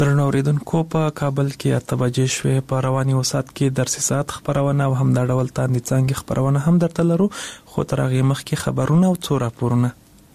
درنو اوریدونکو په کابل کې 8 بجې شوې په رواني وسات کې درسي ساعت خبرونه او هم د ډول تاندې څنګه خبرونه هم درته لرو خو تر هغه مخکې خبرونه او څو راپورونه.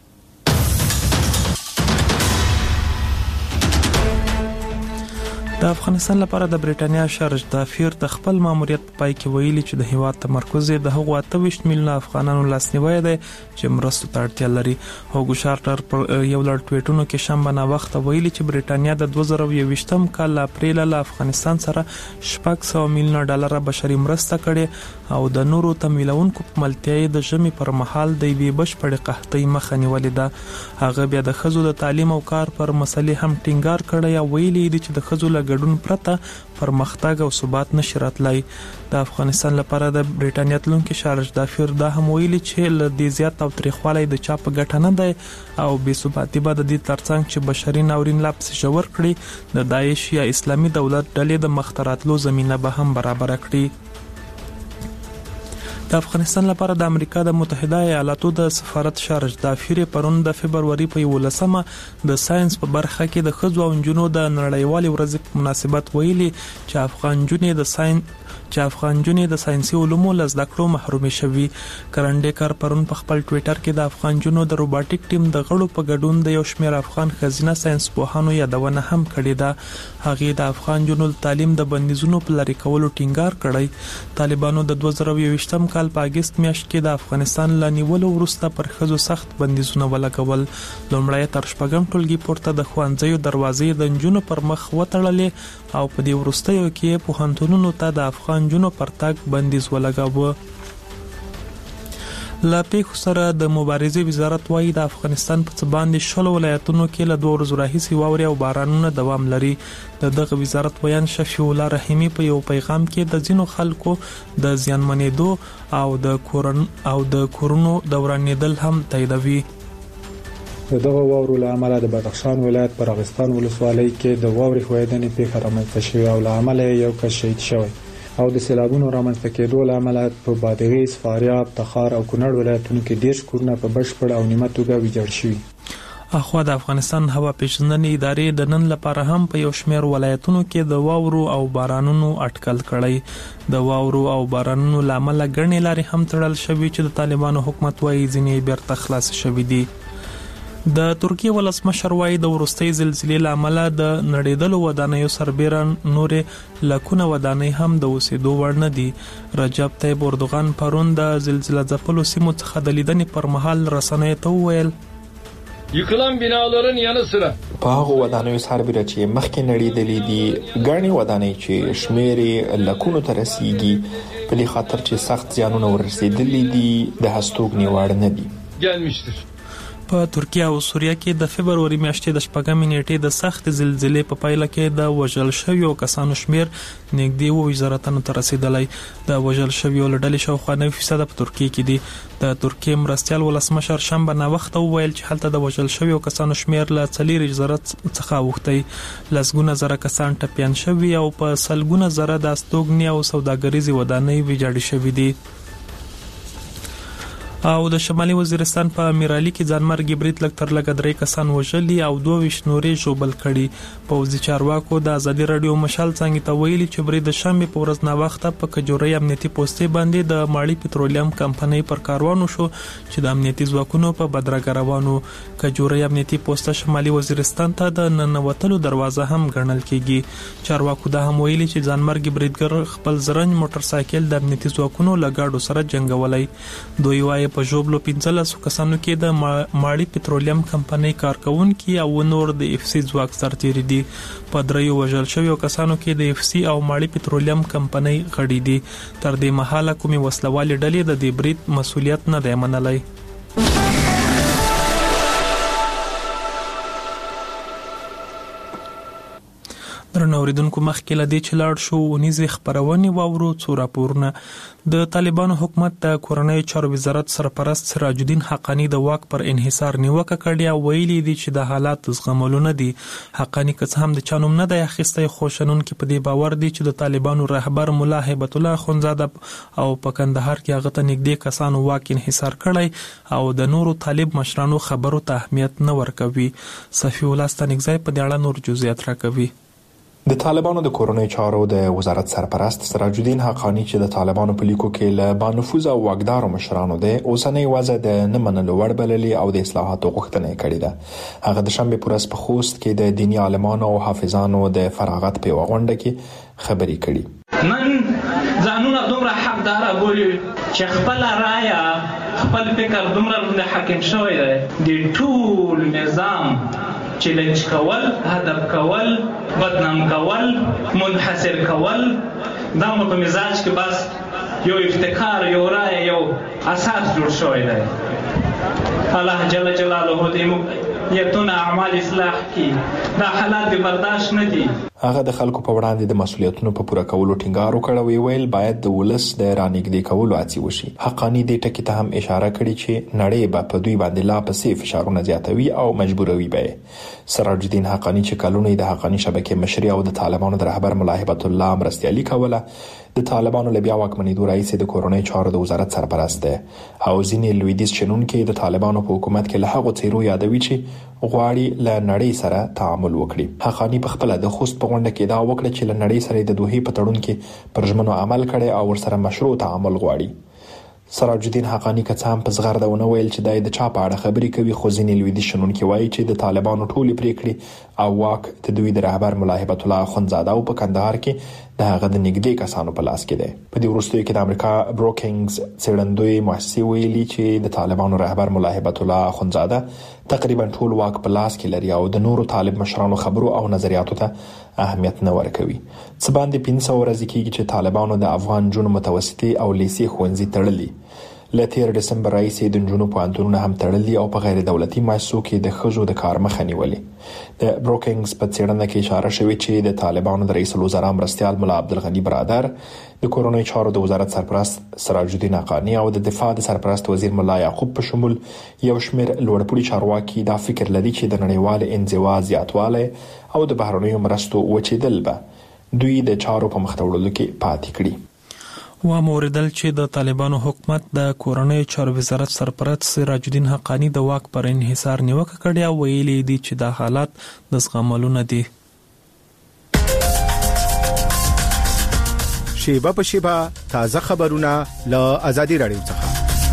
د افغانستان لپاره د بریټانیا شارج دافیر د خپل ماموریت په پای کې ویلي چې د هیواد تمرکز د هغو 28 میلیونه افغانانو لاسنیوي دی چې مرستو ته اړتیا لري. هوګو شارټر پر یو لړ ټویټونو کې شنبه نا وخت ویلي چې بریټانیا د 2021م کال اپریل له افغانستان سره $600 میلیونه بشري مرسته کړې او د نورو تمویلونکو په ملتیا د ژمي پر مهال د یوې بشپړې قحطۍ مخه نیولې ده. هغه بیا د ښځو د تعلیم او کار پر مسلې هم ټینګار کړی او ویلي دي چې د ښځو ګډون پرته پرمختګ او ثبات نشي راتلای. د افغانستان لپاره د بریټانیا تلونکو شارج دافیر دا هم ویلي چې له دې زیات او تاریخوالي د چا په ګټه نه دی او بې ثباتي به د دې ترڅنګ چې بشري ناورین لا پسې ژور کړي د داعش یا اسلامي دولت ډلې د مختراتلو زمينه به هم برابر کړي. د افغانستان لپاره د امریکا د متحده ایالاتو د سفارت شارج دافیر پرون د فبرवरी په 11مه د ساينس په برخه کې د ښځو او نجونو د نړیوالې ورځې په مناسبت ویلي چې افغان جنې د ساينسي علومو له زده کړو محرومې شوي. کرنډیکر پرون په خپل ټویټر کې د افغان جنو د روباټیک ټیم د غړو په ګډون د یو شمېر افغان ښځینه ساينس پوهانو یادونه هم کړې ده. هغه د افغان جنو تعلیم د بندیزونو په لری کولو ټینګار کړی. طالبانو د 2022م کال په اگست میاشت کې د افغانستان له نیولو وروسته پر ښځو سخت بندیزونه ولګول. لومړی تر شپږم ټولګي پورته د ښوونځیو دروازې د نجونو پر مخ وتړلې او په دې وروستیو کې پوهنتونونو ته د افغان جنو پر تګ بندیز ولګاوه. لا پیښو سره د مبارزې وزارت وايي د افغانستان په څه باندې 10 ولایتونو کې له 2 ورځې راهیسې واورې او بارانونه دوام لري. دغه وزارت ویان شفیع الله رحیمی په یو پیغام کې د ځینو خلکو د زیانمنېدو او د کورونو دورانېدل هم تاییدوي. دغه واورو له امله د بدخشان ولایت پر اغستان ولسوالۍ کې د واورې ښویدنې پیښه رامنځته شوې او له امله یو کس شهید شوی او د سیلابونو رامنځته کېدو له امله په بادغیس، فاریاب، تخار او کونړ ولایتونو کې 10 کورونه په بشپړ او نیمه توګه ویجاړ شوي. اخوا د افغانستان هوا پیژندنې ادارې د نن لپاره هم په یو شمېر ولایتونو کې د واورو او بارانونو اټکل کړی. د واورو او بارانونو له امله ګڼې لارې هم تړل شوي چې د طالبانو حکومت وايي ځینې بیرته خلاص شوي دي. د ترکیه ولسمشر وايي د وروستۍ زلزلې له امله د نړیدلو ودانیو سربېره نورې لکونه ودانۍ هم د اوسېدو وړ نه دي. رجب طیب اردوغان پرون د زلزله ځپلو سیمو څخه د لیدنې پر مهال رسنیو ته وویل یکلم بناların yanı sıra په هغو ودانیو سربېره چې مخکې نړیدلې دي ګڼې ودانۍ چې شمېرې لکونو ته رسیږي په دې خاطر چې سخت زیانونه ورسېدلي دي د هستوګنې وړ نه دي. gelmiştir. په ترکیه او سوریه کې د فبرवरी میاشتې د 4 نیټې د سخت زلزلې په پایله کې د وژل شویو کسانو شمیر نږدې 20,000 ته رسیدلی. د وژل شویو له ډلې شاوخوا 9% په ترکیه کې دي. د ترکیه مرستیال ولسمشر شنبه نا وخت وویل چې هلته د وژل شویو کسانو شمیر له 4,000 څخه اوښتی. لسګونه زره کسان ټپیان شوي او په سلګونه زره د استوګنې او سوداګریزې ودانۍ ویجاړې شوي دي. او د شمالي وزیرستان په امیرعلی کې ځانمرګي برید لږ تر لږه 3 کسان وژلي او 22 نورې ژوبل کړي. پوځي چارواکو د ازادي رادیو مشال څنګه ته ویلي چې برید د شنبه په ورځ نا وخت په کجوري امنیتي پوسټې باندې د ماړی پټرولیم کمپنۍ پر کاروانو شو چې د امنیتي ځواکونو په بدرګه روانو. کجوري امنیتي پوسټه شمالي وزیرستان ته د ننوتلو دروازه هم ګڼل کیږي. چارواکو دا هم ویلي چې ځانمرګي بریدګر خپل زرنج موټر سایکل د امنیتي ځواکونو له گاډو سره جنگولای. دوی وايي په ژوبلو 15 کسانو کې د ماړی پټرولیم کمپنۍ کارکونکي او نور د اف سی ځواک سرتیري دي. په 3 وژل شویو کسانو کې د اف سی او ماړی پټرولیم کمپنۍ غړي دي. تر دې مهاله کومي وسلوالې ډلې د دې برید مسؤلیت نه دی منلای. درنو اوریدونکو مخکې له دې چې لاړ شو ونیزې خبرونې واورو څو راپورونه. د طالبانو حکومت د کورنۍ چارو وزارت سرپرست سراج الدین حقانی د واک پر انحصار نیوکه کړې او ویلي دي چې د حالات زغملو نه دي. حقانی که هم د چانوم نه دی اخیستی خو شنونکي په دې باور دي چې د طالبانو رهبر مولا هیبت الله اخندزاده او په کندهار کې هغه ته نږدې کسانو واک انحصار کړی او د نورو طالب مشرانو خبرو ته اهمیت نه ورکوي. صفی الله ستانکزی په دې اړه نور جزئیات راکوي. د طالبانو د کورنۍ چارو د وزارت سرپرست سراج الدین حقانی چې د طالبانو په لیکو کې له بانفوذ او واکدارو مشرانو د اوسنۍ وضع د نه منلو وړ بللي او د اصلاحاتو غوښتنه کړې ده. هغه د شنبه پر ورځ په خوست کې د دینی عالمانو او حافظانو د فراغت په غونډه کې خبرې کړې. نن ځانونه دومره حقدار بولي چې خپل رایه خپل فکر دومره حاکم شوی دی د ټول نظام چیلنج کول، هدف کول، بدنام کول، منحصر کول، دا مو په مزاج کې بس یو افتخار، یو رای، یو اساس جوړ شوی دی. الله جل جلاله دې یتونه اعمال اصلاح کی. دا حالات برداشت نه دي. هغه د خلکو په وړاندې د مسولیتونو په پوره کولو ټینګار وکړ او ویل باید د ولس د رانګدې کولو هڅې وشي. حقانی دې ټکی ته هم اشاره کړې چې نړۍ به په دوی باندې لا پسې فشارونه زیاتوي او مجبوروي به. سراج الدین حقانی چې کلونه د حقانی شبکې مشري او د طالبانو د رهبر ملا هبت الله مرستیالي کوله، د طالبانو له بیا واکمنېدو راهیسې د کورنۍ چارو د وزارت سرپرست دی او ځینې لویدیځ شنونکي د طالبانو په حکومت کې له هغو څیرو یادوي چې غواړي له نړۍ سره تعامل وکړي. حقانی په خپل د خوست په غونډه کې دا وکړه چې له نړۍ سره د دوحې په تړون کې پر ژمنو عمل کړي او ورسره مشروع تعامل غواړي. سراج الدین حقانی که څه هم په زغرده ونه ویل چې د چا په اړه خبرې کوي، خو ځینې لویدیځ شنونکي وایي چې د طالبانو ټولې پریکړې او واک د دوی د رهبر ملا هبت الله اخندزاده او په کندهار کې د هغه د نږدې کسانو په لاس کې دی. په دې وروستیو کې د امریکا بروکینګز څېړندوی مؤسسې ویلي چې د طالبانو رهبر ملا هبت الله اخندزاده تقریبا ټول واک په لاس کې لري او د نورو طالب مشرانو خبرو او نظریاتو ته اهمیت نه ورکوي. څه باندې 500 ورځې کېږي چې طالبانو د افغان جنو متوسطي او لیسې ښوونځي تړلي. له 13 دسمبر راهیسې د نجونو پوهنتونونه هم تړلي او په غیر دولتي مؤسسو کې د ښځو د کار مخه نیولې. د بروکینګز په څېړنه کې اشاره شوې چې د طالبانو د رئیس الوزرا مرستیال ملا عبدالغني برادر، د کورنۍ چارو د وزارت سرپرست سراج الدین حقانی او د دفاع د سرپرست وزیر ملا یعقوب په شمول یو شمېر لوړپوړي چارواکي دا فکر لري چې د نړیوال انزوا زیاتوالی او د بهرنیو مرستو وچېدل به دوی د چارو په مخ ته وړلو کې پاتې کړي. و موردل چې د طالبانو حکومت د کورنۍ چارو وزارت سرپرست سراج الدین حقانی د واک پر انحصار نیوکه کړې او ویلي دي چې دا حالات د زغملو نه دي. شیبه په شیبه تازه خبرونه له آزادي رادیو څخه.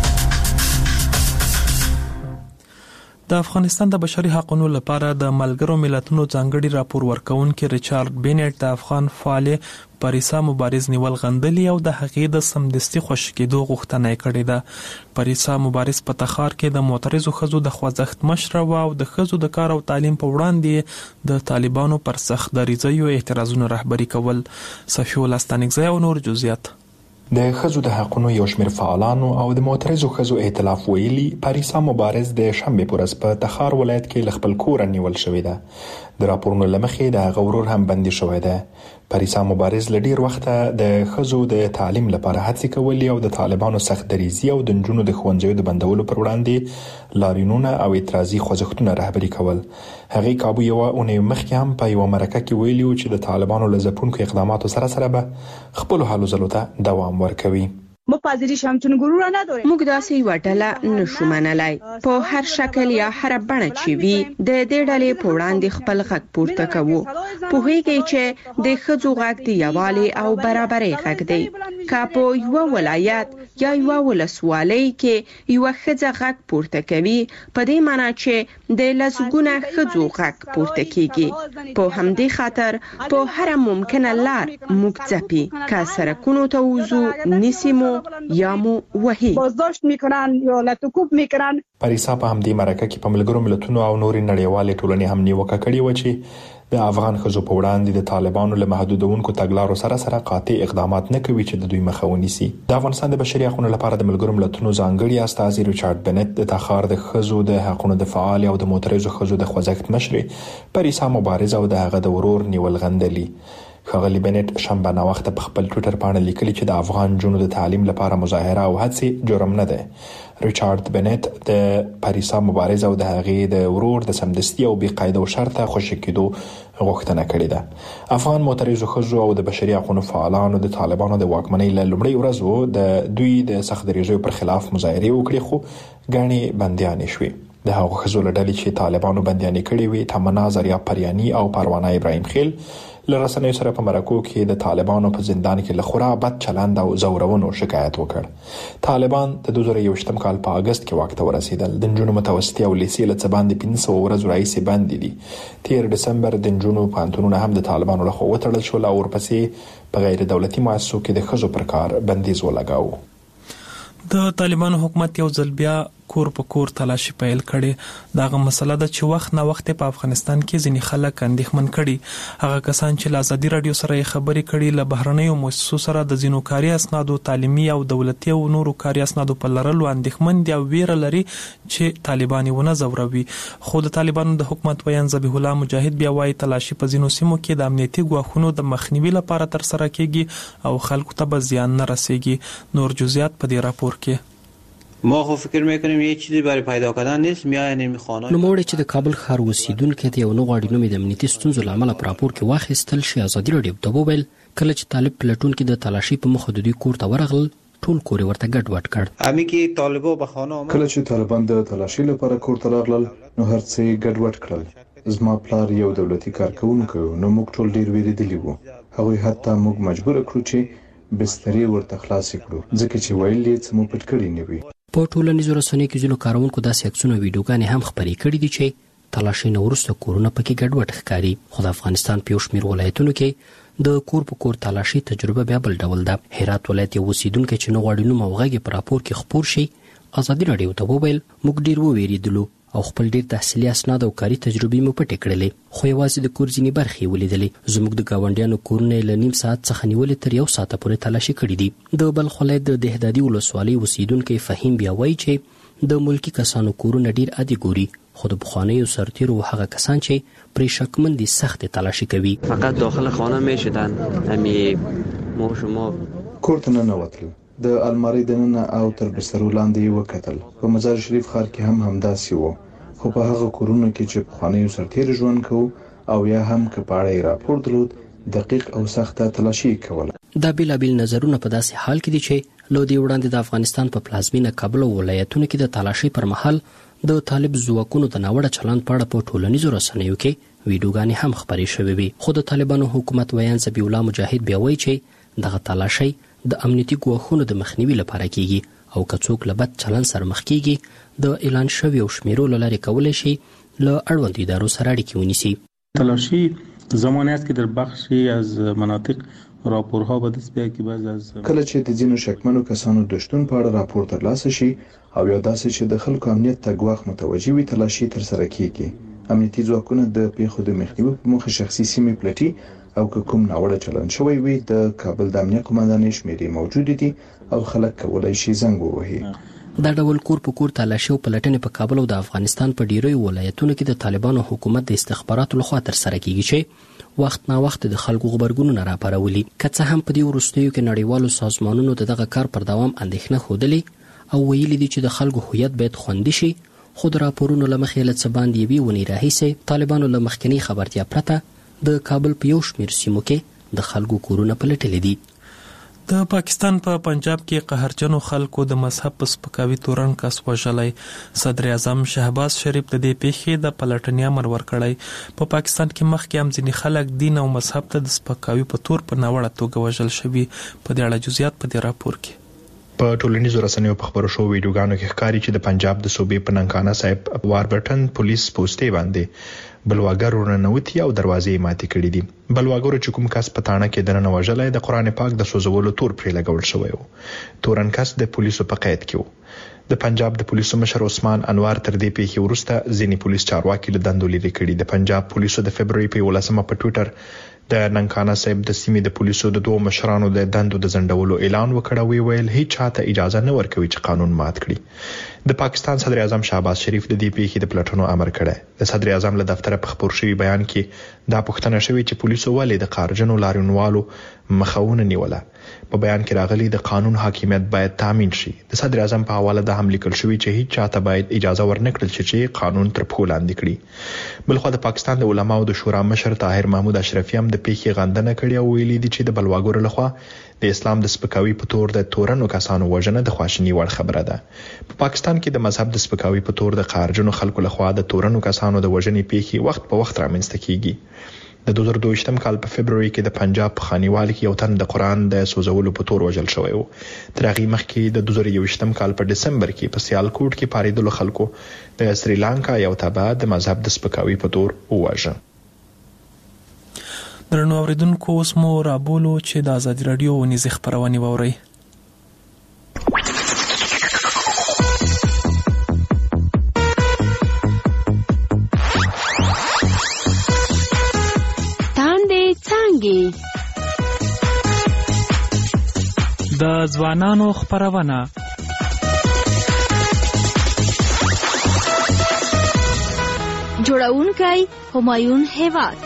د افغانستان د بشري حقوقو لپاره د ملګرو ملتونو ځانګړي راپور ورکونکي ریچارډ بینټ د افغان فعال پاریسا مبارز نیول غندلي او د هغې د سمدستي خوشي کېدو غوښتنه کړې ده. پاریسا مبارز په تخار کې د معترضو ښځو د خوځښت مشر او د ښځو د کار او تعلیم په وړاندې د طالبانو پر سخت دریځي او اعتراضونو رهبري کول. صفي الله ستانکزی او نور جزئیات. د ښځو د حقوقو یو شمېر فعالانو او د معترضو ښځو ائتلاف ویلي پاریسا مبارز د شنبه پر ورځ په تخار ولایت کې ل خپل کور نیول شوی ده. د راپورونو لمخې د غورور هم بندي شوی ده. پاریسا مبارز ل ډیر وخت د ښځو د تعلیم لپاره هڅې کولې او د طالبانو سخت دریځي او د نجونو د ښوونځیو د بندولو پر وړاندې لاریونونه او اعتراضي خوځښتونه رهبري کول. هغې کابو یو اونۍ مخکې هم په یو مرکه کې ویلي و چې د طالبانو له ځپونکو اقداماتو سره به خپل هلو ځلو ته دوام ورکوي. ما پذیرش همچون گروه را نداریم. موږ داسې یو ډله نشو منلای. په هر شکل یا هر بڼه چې وي د دې ډلې په وړاندې خپل غږ پورته کوو. پوهیږئ چې د ښځو غږ د یووالي او برابرۍ غږ دی. که په یو ولایت یا یو ولسوالۍ کې یو ښځه غږ پورته کوي، په دې معنی چې د لسګونه ښځو غږ پورته کیږي. په همدې خاطر په هر ممکنه لار موږ ځپي که سرکونو ته وځو نیسیمو یا مو وحی بازداشت میکنن یا لتوکوب میکنن. پاریسا په همدې مرکه کې په ملګرو ملتونو او نورې نړیوالې ټولنې هم نیوکه کړې و چې د افغان ښځو په وړاندې د طالبانو له محدودونکو تګلارو سره قاطع اقدامات نه کوي چې د دوی مخه ونیسي. د افغانستان د بشري حقوقو لپاره د ملګرو ملتونو ځانګړي استازي ریچارډ بینټ د تخار د ښځو د حقوقو د فعال او د معترضو ښځو د خوځښت مشر پاریسا مبارز او د هغه د ورور نیول غندلي. ښاغلي بینټ شنبه ناوخته په خپل ټویټر باندې لیکلي چې د افغان جنو د تعلیم لپاره مظاهره او هڅې جرم نه ده. ریچارډ بینټ د پاریسا مبارز او د هغې د ورور د سمدستي او بې قاعده او شرطه خوشي کېدو غوښتنه کړې ده. افغان معترضو ښځو او د بشري حقوقو فعالانو د طالبانو د واکمنۍ له لومړۍ ورځو د دوی د سخت دریځیو پر خلاف مظاهرې وکړې، خو ګڼې بندیانې شوې. د هغو ښځو له ډلې چې طالبانو بندیانې کړې وې تمنا زریا پریانی او پروانه ابراهیم خیل لرسنیو سره په مرکو کې د طالبانو په زندان کې لخوا بد چلند او زورونو شکایت وکړ. طالبان د 2021 کال په اگست کې واک ته ورسېدل. د نجونو متوسطي او لیسې له څه باندې 500 ورځې راهیسې بند دي. 13 دسمبر د نجونو پوهنتونونه هم د طالبانو لخوا وتړل شول او ورپسې په غیر دولتي مؤسسو کې د ښځو پر کار بندیز ولګاوه. د طالبانو حکومت یو ځل بیا کور په کور تلاشي پیل کړي. داغه مسله ده چې وخت نه وخت په افغانستان کې ځینې خلک اندېښمن کړي. هغه کسان چې له ازادي رادیو سره خبرې کړي له بهرنیو مؤسسو سره د ځینو کاري اسنادو تعلیمي او دولتي او نورو کاري اسنادو په لرلو اندېښمن دي او ویره لري چې طالبان ونه زوروي. خو د طالبانو د حکومت ویان ذبیح الله مجاهد بیا وايي تلاشي په ځینو سیمو کې د امنیتي ګواښونو د مخنیوي لپاره تر سره کیږي او خلکو ته به زیان نه رسیږي. نور جزئیات په دې راپور کې. ما خو فکر میکنیم یه چیزی برای پیدا کردن نیست. میاین میخوانه نوموړي چې د کابل ښار اوسیدونکو ته یو نو غاړي نومې د امنیتي ستونزو لامل پر راپور کې واخیستل شي. ازادي رادیو ته وویل کله چې طالب پلټون کې د تلاشي په مخ د دوی کور ته ورغل ټول کور ورته ګډ وډ کړ. امی کې طالبو په خانه کله چې طالبان د تلاشي لپاره کور ته راغلل نو هر څه ګډ وډ کړل. زما پلار یو دولتي کارکونکو نو موږ ټول ډیر ویریدلی وو. هغه حتی موږ مجبور کړو چې بسترې ورته خلاص کړو ځکه چې ویل یې څه مو پټ کړی نه وي. په ټولنیزو رسنیو کې ځینو کارونکو داسې عکسونه او ویډیوګانې هم خپرې کړي دي چې تلاشي نه وروسته کورونه پکې ګډوډ ښکاري. خو د افغانستان په یو شمېر ولایتونو کې د کور په کور تلاشي تجربه بیا بل ډول ده. هرات ولایت یو اوسیدونکی چې نه غواړي نوم او غږ په راپور کې خپور شي ازادي رادیو ته وویل موږ ډیر وویریدلو او خپل ډیر تحصیلي اسناد او کاري تجربې مو پټې کړلې خو یوازې د کور ځینې برخې ولیدلې. زموږ د ګاونډیانو کورونه له نیم ساعت څخه نیولې تر یو ساعت پورې تلاشي کړي دي. د بلخ ولایت د دهدادي ولسوالۍ اوسیدونکی فهیم بیا وایي چې د ملکی کسانو کورونه ډیر عادي ګوري خو د بخوانیو سرتیرو هغه کسان چې پرې شکمن دي سخت تلاشي کوي. فقط داخل خانه میشدن همي ما شما کور ته نه وتل. د الماری دننه او تر بسترو لاندې وکتل. په مزار شریف ښار کې هم همداسې وو. خو په هغه کورونو کې چې بخوانیو سرتیر ژوند کوو او یا هم که پاړی راپور درلود دقیق او سخته تلاشي کوله. دا بیلابیل نظرونه په داسې حال کې دي چې لودي وړاندې د افغانستان په پلازمینه کابل ولایتونو کې د تلاشي پر مهال د طالب ځواکونو د ناوړه چلند په اړه په ټولنیزو رسنیو کې ویډیوګانې هم خپرې شوې وي. خو د طالبانو حکومت ویان ذبیح الله مجاهد بیا وایي چې دغه تلاشي د امنیتي ګواښونو د مخنیوي لپاره کیږي او که څوک له بد چلند سره مخ کیږي د اعلان شوی او شمیرو لارې کولای شي له اړوند ادارو سره اړیکې ونیسي. تلاشی زمانی است که در بخشی از مناطق راپورها به دست بیاید که بعض از کله چې د ځینو شکمنو کسانو د شتون په اړه راپور ترلاسه شي او یا داسې چې د خلکو امنیت ته ګواښ متوجه وي تلاشي تر سره کیږي. امنیتي ځواکونه د پیښو د مخنیوي په موخه شخصي سیمې پلټي او که کوم ناوړه چلند شوی وي د کابل د امنیت قومندانۍ شمیرې موجود دي او خلک کولای شي زنګ ووهي. دا ډول کور په کور تلاشي او پلټنې په کابل او د افغانستان په ډیرو ولایتونو کې د طالبانو حکومت د استخباراتو لخوا تر سره کیږي چې وخت نا وخت د خلکو خبرګونونه راپارولي. که څه هم په دې وروستیو کې نړیوالو سازمانونو دغه کار پر دوام اندېښنه ښودلې او ویلي دي چې د خلکو هویت باید خوندي شي خو د راپورونو له مخې له څه باندې یوې ونې راهیسې طالبانو له مخکنۍ خبرتیا پرته د کابل په یو شمېر سیمو کې د خلکو کورونه پلټلي دي. د پاکستان په پنجاب کې قهرجنو خلکو د مذهب په سپکاوي تورن کس وژلی. صدر اعظم شهباز شریف د دې پیښې د پلټنې امر ورکړی. په پاکستان کې مخکې هم ځینې خلک دین او مذهب ته د سپکاوي په تور په ناوړه توګه وژل شوي. په دې اړه جزئیات په دې راپور کې. په ټولنیزو رسنیو په خبرو شو ویډیوګانو کې ښکاري چې د پنجاب د صوبې په ننکانه صاحب واربرټن پولیس پوسټې باندې بلواګر ورننوتي او دروازې ماتې کړې دي. بلواګر چې کوم کس په تاڼه کې دننه وژلای د قرآن پاک د سوزولو تور پرې لګول شوی و. تورن کس د پولیسو په قید کې و. د پنجاب د پولیسو مشر عثمان انوار تر دې پیښې وروسته ځینې پولیس چارواکي له دندو لرې کړي. د پنجاب پولیسو د فبرवरी په 11 په ټوئیټر د ننکانه صاحب د سیمې د پولیسو د دوه مشرانو د دندو د ځنډولو اعلان وکړ او ویل هیڅ چاته اجازه نه ورکوي چې قانون مات کړي. د پاکستان صدر اعظم شهباز شریف د دې پیښې د پلټنو امر کړی. د صدر اعظم له دفتر په خبر شوی بیان کې دا پوښتنه شوې چې پولیسو ولې د قهرجنو لاریونوالو مخاونه نیوله. په بیان کې راغلي د قانون حاکمیت باید تامین شي. د صدر اعظم په حواله د هم لیکل شوی چې هیڅ چاته باید اجازه ورنکړل شي چې قانون تر پښو لاندې کړي. بلخو د پاکستان د علماو د شورا مشر طاهر محمود اشرفی هم د پیښې غندنه کړې او ویلي دي چې د بلواګر لخوا د اسلام د سپکاوي په تور د تورنو کسانو وژنه د خواشینی وړ خبره ده. په پاکستان کې د مذهب د سپکاوي په تور د قهرجنو خلکو لخوا د تورنو کسانو د وژنې پیښې وخت په وخت رامنځته کیږي. د 2022م کال په فبرवरी کې د پنجاب په خانیوال کې یو تن د قران د سوزولو په تور وژل شوی و. تر هغه مخکې د 2021م کال په دسمبر کې په سیالکوټ کې پاریدلو خلکو د سریلانکا یو تابع د مذهب د سپکاوي په تور وواژه. درنو اوریدونکو اوس مو رابولو چې د آزادي رادیو ونیزې خپرونې واورئ. تاندې څانګې د ځوانانو خپرونه جوړونکی همایون هیواد.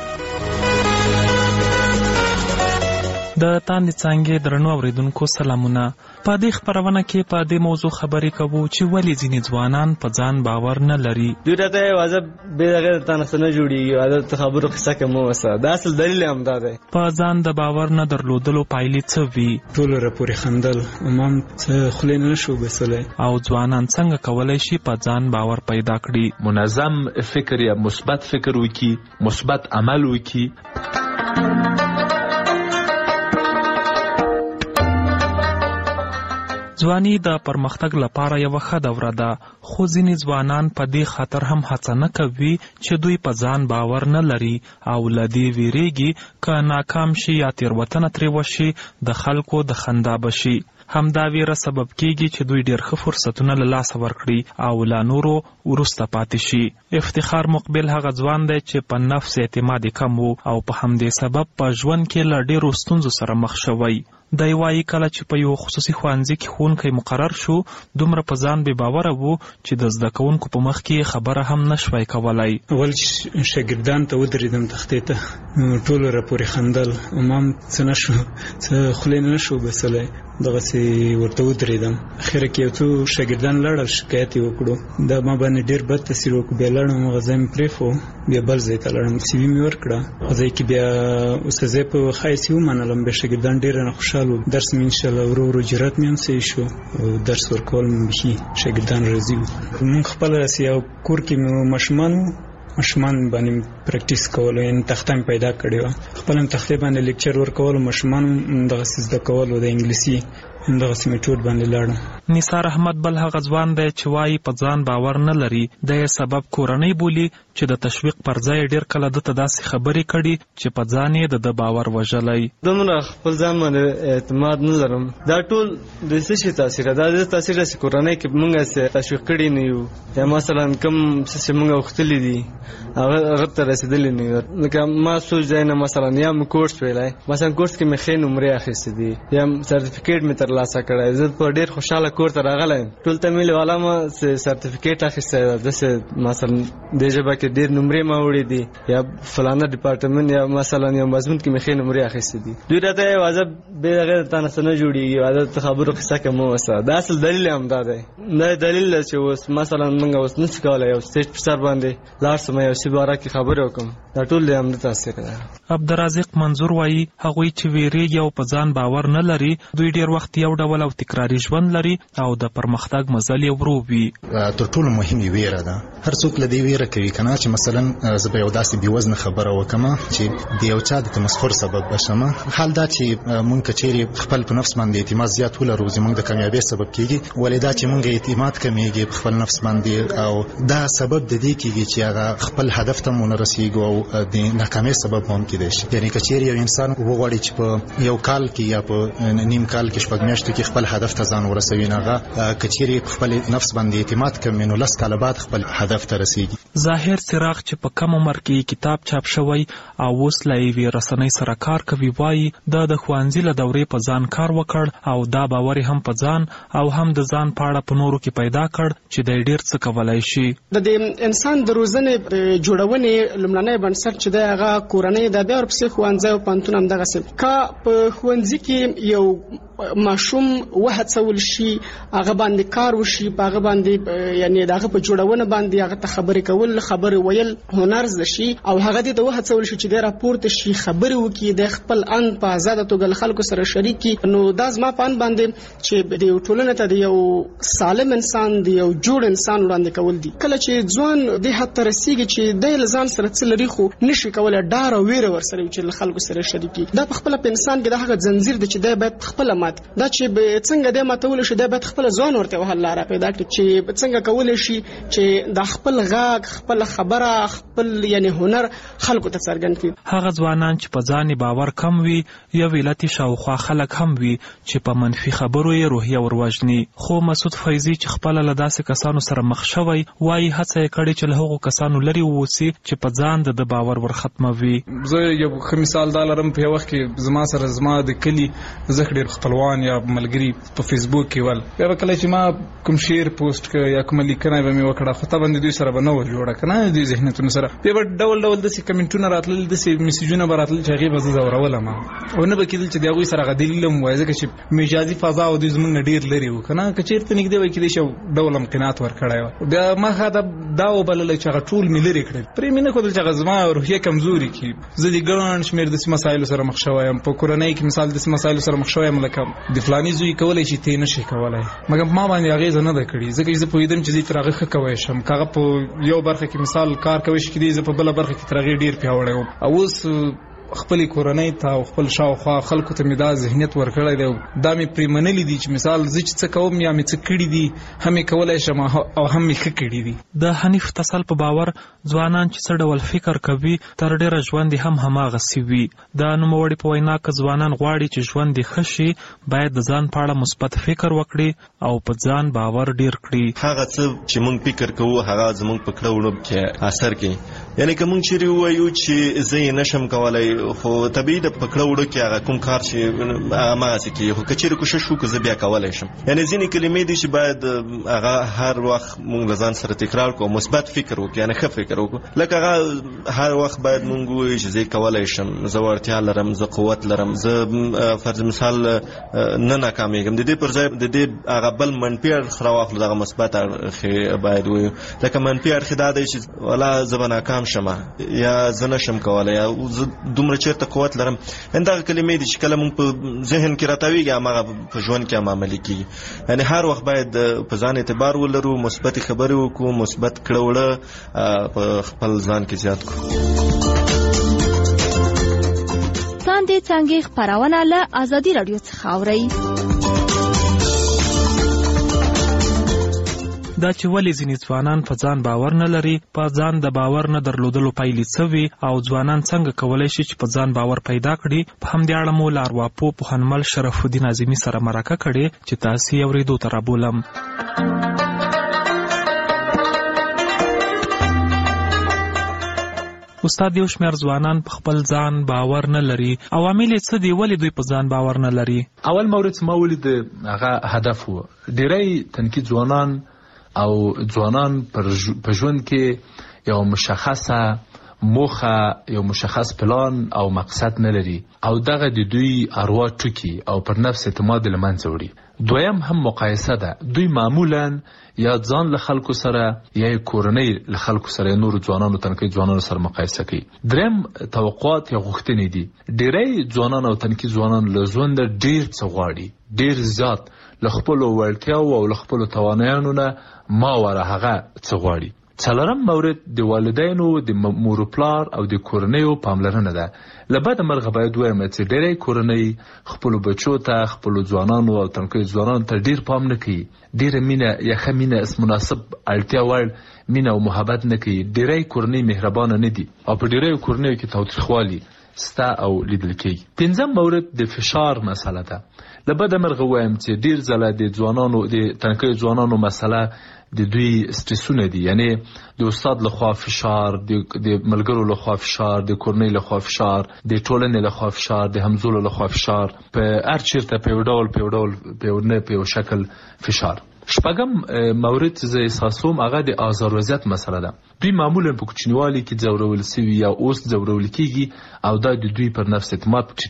د تاندې څانګې درنو اوریدونکو سلامونه. په دې خپرونه کې په دې موضوع خبرې کوو چې ولې ځینې ځوانان په ځان باور نه لري. دوی راته واځه به دغه تاسو نه جوړیږي عادت خبرو قصه کوم وسه دا اصل دلیل هم دا دی. په ځان د باور نه درلودلو پایلې څه وي؟ ټول راپورې خندل امام څه خلې نه شو بسله. او ځوانان څنګه کولای شي په ځان باور پیدا کړي؟ منظم فکر یا مثبت فکر وکړي، مثبت عمل وکړي. ځواني د پرمختګ لپاره یو ښه دوره ده، خو ځینې ځوانان په دې خاطر هم هڅه نه کوي چې دوی په ځان باور نه لري او له دې ویریږي که ناکام شي یا تېروتنه ترې وشي د خلکو د خندا بشي. همدا ویره سبب کیږي چې دوی ډېر ښه فرصتونه له لاسه ورکړي او لا نورو وروسته پاتې شي. افتخار مقبل هغه ځوان دی چې په نفس اعتماد کم و او په همدې سبب په ژوند کې له ډېرو ستونزو سره مخ شوی. دی وایي کله چې په یو خصوصي ښوونځي کې ښوونکی مقرر شو دومره په ځان بې باوره و چې د زده کوونکو په مخ کې خبره هم نشوای کولی. اول شاګردان ته ودرېدم تختې ته ټول راپورې خندل امام څه نشو څه خلې نه شو بسلی دغسې ورته ودرېدم. اخره کې یو څو شاګردان لاړل شکایت یې وکړو دا ما باندې ډېر بد تاثیر وکړو. بیا لاړم هغه ځای مې پرېښو بیا بل ځای ته لاړم CV مې ورکړه هغه ځای کې بیا استاذۍ په ښه حیث ومنلم. بیا شاګردان ډېر رانه خوشحال و. درس مې انشاءالله ورو ورو جرأت مې هم صحیح شو او درس ورکول مې بیخي شاګردان راضي وو. موږ خپله راسي یو کور کې مې ماشومان باندې پریکټیس کولو یعنې تخته مې پیدا کړې وه. خپله مې تختې باندې لیکچر ورکولو ماشومان دغسې زده کولو د انګلیسي همدغسې میټود باندې لاړم. نثار احمد بل هغه ځوان دی چې وایي په ځان باور نه لري. د یې سبب کورنۍ بولي چې د تشویق پر ځای ډېر کله دته داسې خبرې کړي چې په ځان یې د باور وژلی. دومره خپل ځان باندې اعتماد نه لرم. دا ټول د څه شي تاثیر ده؟ دا تاثیر چې کورنۍ کې موږ تشویق کړي نه یو یا مثلا کوم څه چې موږ غوښتلي دي هغه ته رسېدلي نه یو. لکه ما څو ځای نه مثلا یا مې کورس ویلی مثلا کورس کې مې ښې نمرې اخیستې دي یا سرټیفیکیټ مې ترلاسه کړی. زه په ډېر خوشحاله کور ته راغلی یم. ټول ته مې والا ما سرټیفیکیټ اخیستی ده داسې مثلا دې ژبه کې ډېر نمرې ما وړي دي یا فلانه ډپارټمنټ یا مثلا یو مضمون کې مې ښې نمرې اخیستې دي. دوی راته یې واځه بې هغې د تا نه څه نه جوړېږي واځه ته خبرو قصه کې مه اوسه. دا اصل دلیل هم دا دی. دا دلیل ده چې اوس مثلا موږ اوس نشو کولی یو سټیج په سر باندې لاړ شم یو شي باره کې خبرې وکړم. دا ټول د همده تاثیر ده. عبدالرازق منظور وایي هغوی چې ویریږي او په ځان باور نه لري دوی ډېر وخت یو ډول او تکراري ژوند لري او د پرمختګ مزل یې ورو وي. تر ټولو مهم یې ویره ده. هر څوک له دې ویره کوي که نه چې مثلا زه به یو داسې بېوزنه خبره وکړم چې د یو چا د تمسخر سبب بشم. حال دا چې مونږ که چیرې خپل په نفس باندې اعتماد زیات ولرو زموږ د کامیابۍ سبب کیږي. ولې دا چې مونږ اعتماد کمیږي په خپل نفس باندې او دا سبب د دې کیږي چې هغه خپل هدف ته مونږ رسیږو او د ناکامۍ سبب هم کیدای شي. یعنې که چیرې یو انسان وغواړي چې په یو کال کې یا په نیم کال کې شپږ میاشتو کې خپل هدف ته ځان ورسوي هغه که چیرې خپل نفس باندې اعتماد کوي نو 10 کاله بعد خپل هدف ته رسیږي. ظاهر څراغ چې په کم عمر کې کتاب چاپ شوی او اوس له یوې رسنۍ سره کار کوي وایي د ښوونځي له دورې په ځان کار وکړ او دا باور هم په ځان او هم د ځان په اړه په نورو کې پیدا کړ چې دی ډېر څه کولی شي. د انسان د روزنې جوړونې لومړنی بنسټ چې دی هغه کورنۍ ده. بیا ورپسې ښوونځی او پوهنتون همدغسې. که په ښوونځي کې یو ماشوم وهڅول شي هغه باندې کار وشي هغه باندې یعنی دغه په جوړونه باندې هغه ته خبرې کول خبرې ویل هنر ز شي او هغه دې ته وهڅول شي چې د راپورته شي خبرې وکړي د خپل ان په آزاد توګه خلکو سره شریکي نو دا زما په ان باندې چې د ټولنې ته د یو سالم انسان دی یو جوړ انسان وړاندې کول دي کله چې ځوان د حتی رسیږي چې د لزان سره څه لري خو نشي کولای ډار او ویره ورسره چې خلکو سره شریکي دا په خپل په انسان کې د هغه زنجیر دی چې د باید خپل مات دا چې څنګه د ماتول شي د باید خپل ځوان ورته حل لاره پیدا کړي چې څنګه کول شي چې د خپل غاګ خپل خبره خپل یعنی هنر خلکو ته څرګند کړي هغه ځوانان چې په ځان باور کم وي یا ویلاتي شاوخوا خلک هم وي چې په منفي خبرو یې روحیه وروجني خو مسعود فیضی چې خپل له داسې کسانو سره مخ شوی وایي هڅه یې کړې چې له هغو کسانو لري ووسي چې په ځان د باور ورختموي. زه یو ښه مثال دا لرم په یو وخت کې زما سره زما د کلي زه ډېر خپلوان یا ملګري په فیسبوک کې ول بیا کله چې ما کوم شعر پوسټ کړ یا کوم لیکنه به مې وکړه خو ته باندې دوی سره به نه جوړه کنه دوی ذهنیتونو سره بیا به ډول ډول داسې کمنټونه راتلل داسې میسیجونه به راتلل چې هغې به زه ځورولم او نه به کېدل چې د هغوی سره هغه دلیل هم وایي ځکه چې مجازي فضا او دوی زموږ نه ډېر لرې وو که نه که چېرته نږدې وای کېدای شي ډول هم قناعت ورکړی وه بیا ما دا وبللی چې هغه ټول مې لرې کړل پرې مې نه ښودل چې هغه زما روحیه کمزوري کړي زه د ګڼ شمېر داسې مسایلو سره مخ شوی یم په کورنۍ کې مثال داسې مسایلو سره مخ شوی یم لکه د فلاني زوی کولی شي ته یې نه شي کولی مګر ما باندې اغېزه نه ده کړې ځکه چې زه پوهېدم چې زه تر هغه ښه کوی شم که هغه په یو برخه کې مثال کار کوی شي کېدای زه په بله برخه کې تر هغې ډېر پیاوړی وم او اوس خپل کورنۍ ته او خپل شاوخوا خلکو ته مې دا ذهنیت ورکړی دی دا مې پرې منلي دي چې مثال زه چې څه کوم یا مې څه کړي دي هم یې کولی شم او هم مې ښه کړي دي. د حنیف تسل په باور ځوانان چې څه ډول فکر کوي تر ډېره ژوند یې هم هماغسې وي. د نوموړي په وینا که ځوانان غواړي چې ژوند یې ښه شي باید د ځان په اړه مثبت فکر وکړي او په ځان باور ډېر کړي. هغه څه چې موږ فکر کوو هغه زموږ په کړه وړو کې اثر کوي یعنی که موږ چیرې ووایو چې زه یې نشم کولی خو طبیعي د پکړه وړو کې هغه کوم کار چې هماغسې کېږي خو که چیرې کوشش وکړو زه بیا کولی شم یعنې ځینې کلمې دي چې باید هغه هر وخت موږ له ځان سره تکرار کړو مثبت فکر وکړو یعنې ښه فکر وکړو لکه هغه هر وخت باید موږ ووایو چې زه یې کولی شم زه وړتیا لرم زه قوت لرم زه فرض مثال نه ناکامېږم د دې پر ځای د دې هغه بل منفي اړخ راواخلو دغه مثبت اړخ باید ووایو لکه منفي اړخ دا دی چې والا زه به ناکام شم یا زه نشم کولی یا زه دومره چېرته قوت لرم دغه کلمې دي چې کله موږ په ذهن کې راتاویږي هماغه په ژوند کې هم عملي کېږي یعنې هر وخت باید په ځان اعتبار ولرو مثبتې خبرې وکړو مثبت کړه وړه په خپل ځان کې زیات کړو. څاندې څانګې خپرونه له ازادي راډیو څخه اورئ. دا چې ولې ځینې ځوانان په ځان باور نه لري په ځان د باور نه درلودلو پایلې څه وي او ځوانان څنګه کولی شي چې په ځان باور پیدا کړي په همدې اړه مو له ارواپوه پوهنمل شرف الدین اعظمي سره مرکه کړې چې تاسې یې اورېدو ته رابولم. استاد یو شمېر ځوانان په خپل ځان باور نه لري عوامل یې څه دي ولې دوی په ځان باور نه لري؟ اول مورد ما ولید هغه هدف و ډېری تنکي ځوانان او ځوانان په ژوند کې یو مشخصه موخه یو مشخص پلان او مقصد نه لري او دغه د دوی اروا ټوکي او پر نفس اعتماد له منځه وړي. دویم هم مقایسه ده دوی معمولا یا ځان له خلکو سره یا کورنۍ له خلکو سره نور ځوانانو تنکي ځوانانو سره مقایسه کوي. دریم توقعات یا غوښتنې دي ډېری ځوانان او تنکي ځوانان له ژونده ډېر څه غواړي ډېر زیات له خپلو وړتیاو او له خپلو توانایانو نه ماوره هغه څه غواړي. څلورم مورد د والدینو د مور پلار او د کورنیو پاملرنه ده. له بده مرغه باید ووایم چې ډېری کورنۍ خپلو بچو ته خپلو ځوانانو او تنکیو ځوانانو ته ډېر پام نه کوي ډېره مینه یا ښه مینه مناسب اړتیا وړ مینه او محبت نه کوي. ډېری کورنۍ مهربانه نه دي او په ډېریو کورنیو کې تاوتریخوالي ستا او لیدل کېږي. پنځم مورد د فشار مسله ده. له بده مرغه ووایم چې ډېر ځله د ځوانانو د تنکیو ځوانانو مسله د دوی سټرسونه دي یعنی د استاد لخوا فشار د ملګرو لخوا فشار د کورنۍ لخوا فشار د ټولنې لخوا فشار د همزولو لخوا فشار په هر چیرته په یو شکل فشار. شپږم مورد چې زه احساسوم هغه د آزار وضعیت مسله ده. دوی معمولا په کوچنیوالي کې ځورول سوي یا اوس ځورول کېږي او دا د دوی پر نفس اعتماد ټیټوي.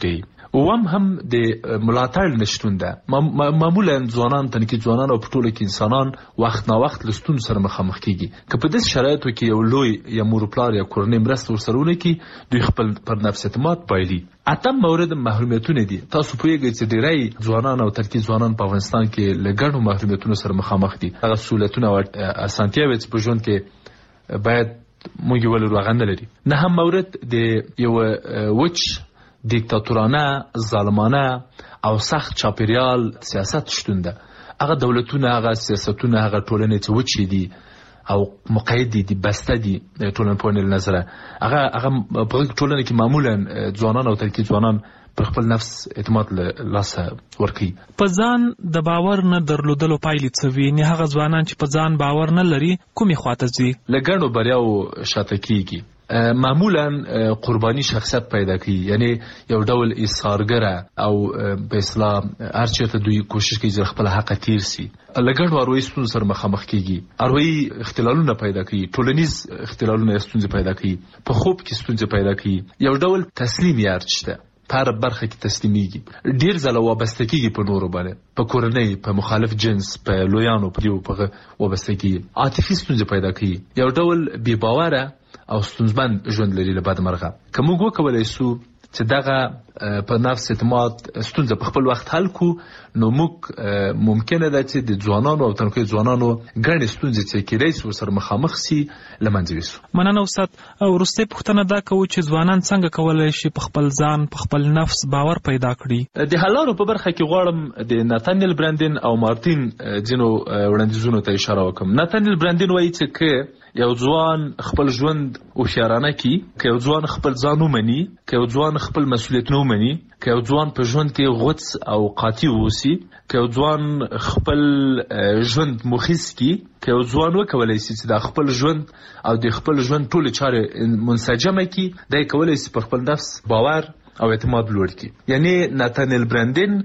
وم هم د ملاتړ نشټون ده. معمولا ځوانان تنکي ځوانان او په ټوله کې انسانان وخت نا وخت له ستونزو سره مخامخ کیږي. که په داسې شرایطو کې یو لوی یا مور پلار یا کورنۍ مرسته ورسره ونه کړي دوی خپل پر نفس اعتماد بایلي. اتم مورد محرومیتونه دي. تاسو پوهیږئ چې ډیری ځوانان او ترکي ځوانان په افغانستان کې له ګڼو محرومیتونو سره مخامخ دي. هغه سہولتونه او اسانتیاوې چې په ژوند کې باید موږ ولرو هغه نه لري. نه هم مورد د یو وچ دیکتاتورانه ظالمانه او سخت چاپیریال سیاست شتون ده. هغه دولتونه هغه سیاستونه هغه ټولنې چې وچې دي او مقید دي بسته دي ټولنپوهنې له نظره هغه په ټولنه کې معمولا ځوانان او ترکي ځوانان پر خپل نفس اعتماد له لاسه ورکوي. په ځان د باور نه درلودلو پایلې څه وي؟ نه هغه ځوانان چې په ځان باور نه لري کومې خواته ځي؟ له ګڼو بریاو شاته کیږي. معمولا قربانی شخصیت پیدا کوي، یعنی یو ډول ایثارګره او په اصطلاح هر چیرته دوی کوشش کوي چې خپل حق تیر سي. لګړ وروي ستونزې سره مخامخ کیږي، اروي اختلالونه پیدا کوي، ټولنیز اختلالونه ستونزې پیدا کوي، په خوب کې ستونزې پیدا کوي. یو ډول تسلیم یارچته پر برخه کې تسلیميږي، ډیر ځله وابسته کیږي په نورو باندې، په کورنۍ، په مخالف جنس، په لویانو په یو په وابسته کیږي، عاطفي ستونزې پیدا کوي، یو ډول بې باوره او ستونزمن ژوند لري. له بد مرغه که موږ وکولای شو چې دغه په نفس اعتماد ستونزه په خپل وخت حل کو، نو موږ ممکنه ده چې د ځوانانو او تنکي ځوانانو ګڼې ستونزې چې کېدای شي ورسره مخامخ سي له منځه یوسو. مننه استاد. وروستۍ پوښتنه دا کوو چې ځوانان څنګه کولی شي په خپل ځان په خپل نفس باور پیدا کړي؟ د حلالو په برخه کې غواړم د ناتانیل برانډین او مارتین ځینو وړاندیزونو ته اشاره وکړم. ناتانیل برانډین وایي چې که یو ځوان خپل ژوند هوښیارانه کړي، که یو ځوان خپل ځان ومني، که یو ځوان خپل مسؤلیتونه ومني، که یو ځوان په ژوند کې غوڅ او قاطع واوسي، که یو ځوان خپل ژوند مخیس کړي، که یو ځوان وکولای شي چې د خپل ژوند او د خپل ژوند ټولې چارې منسجمه کړي، دا کولای شي پر خپل نفس باور او اعتماد لوړ کړي. یعنی ناتانیل برانډین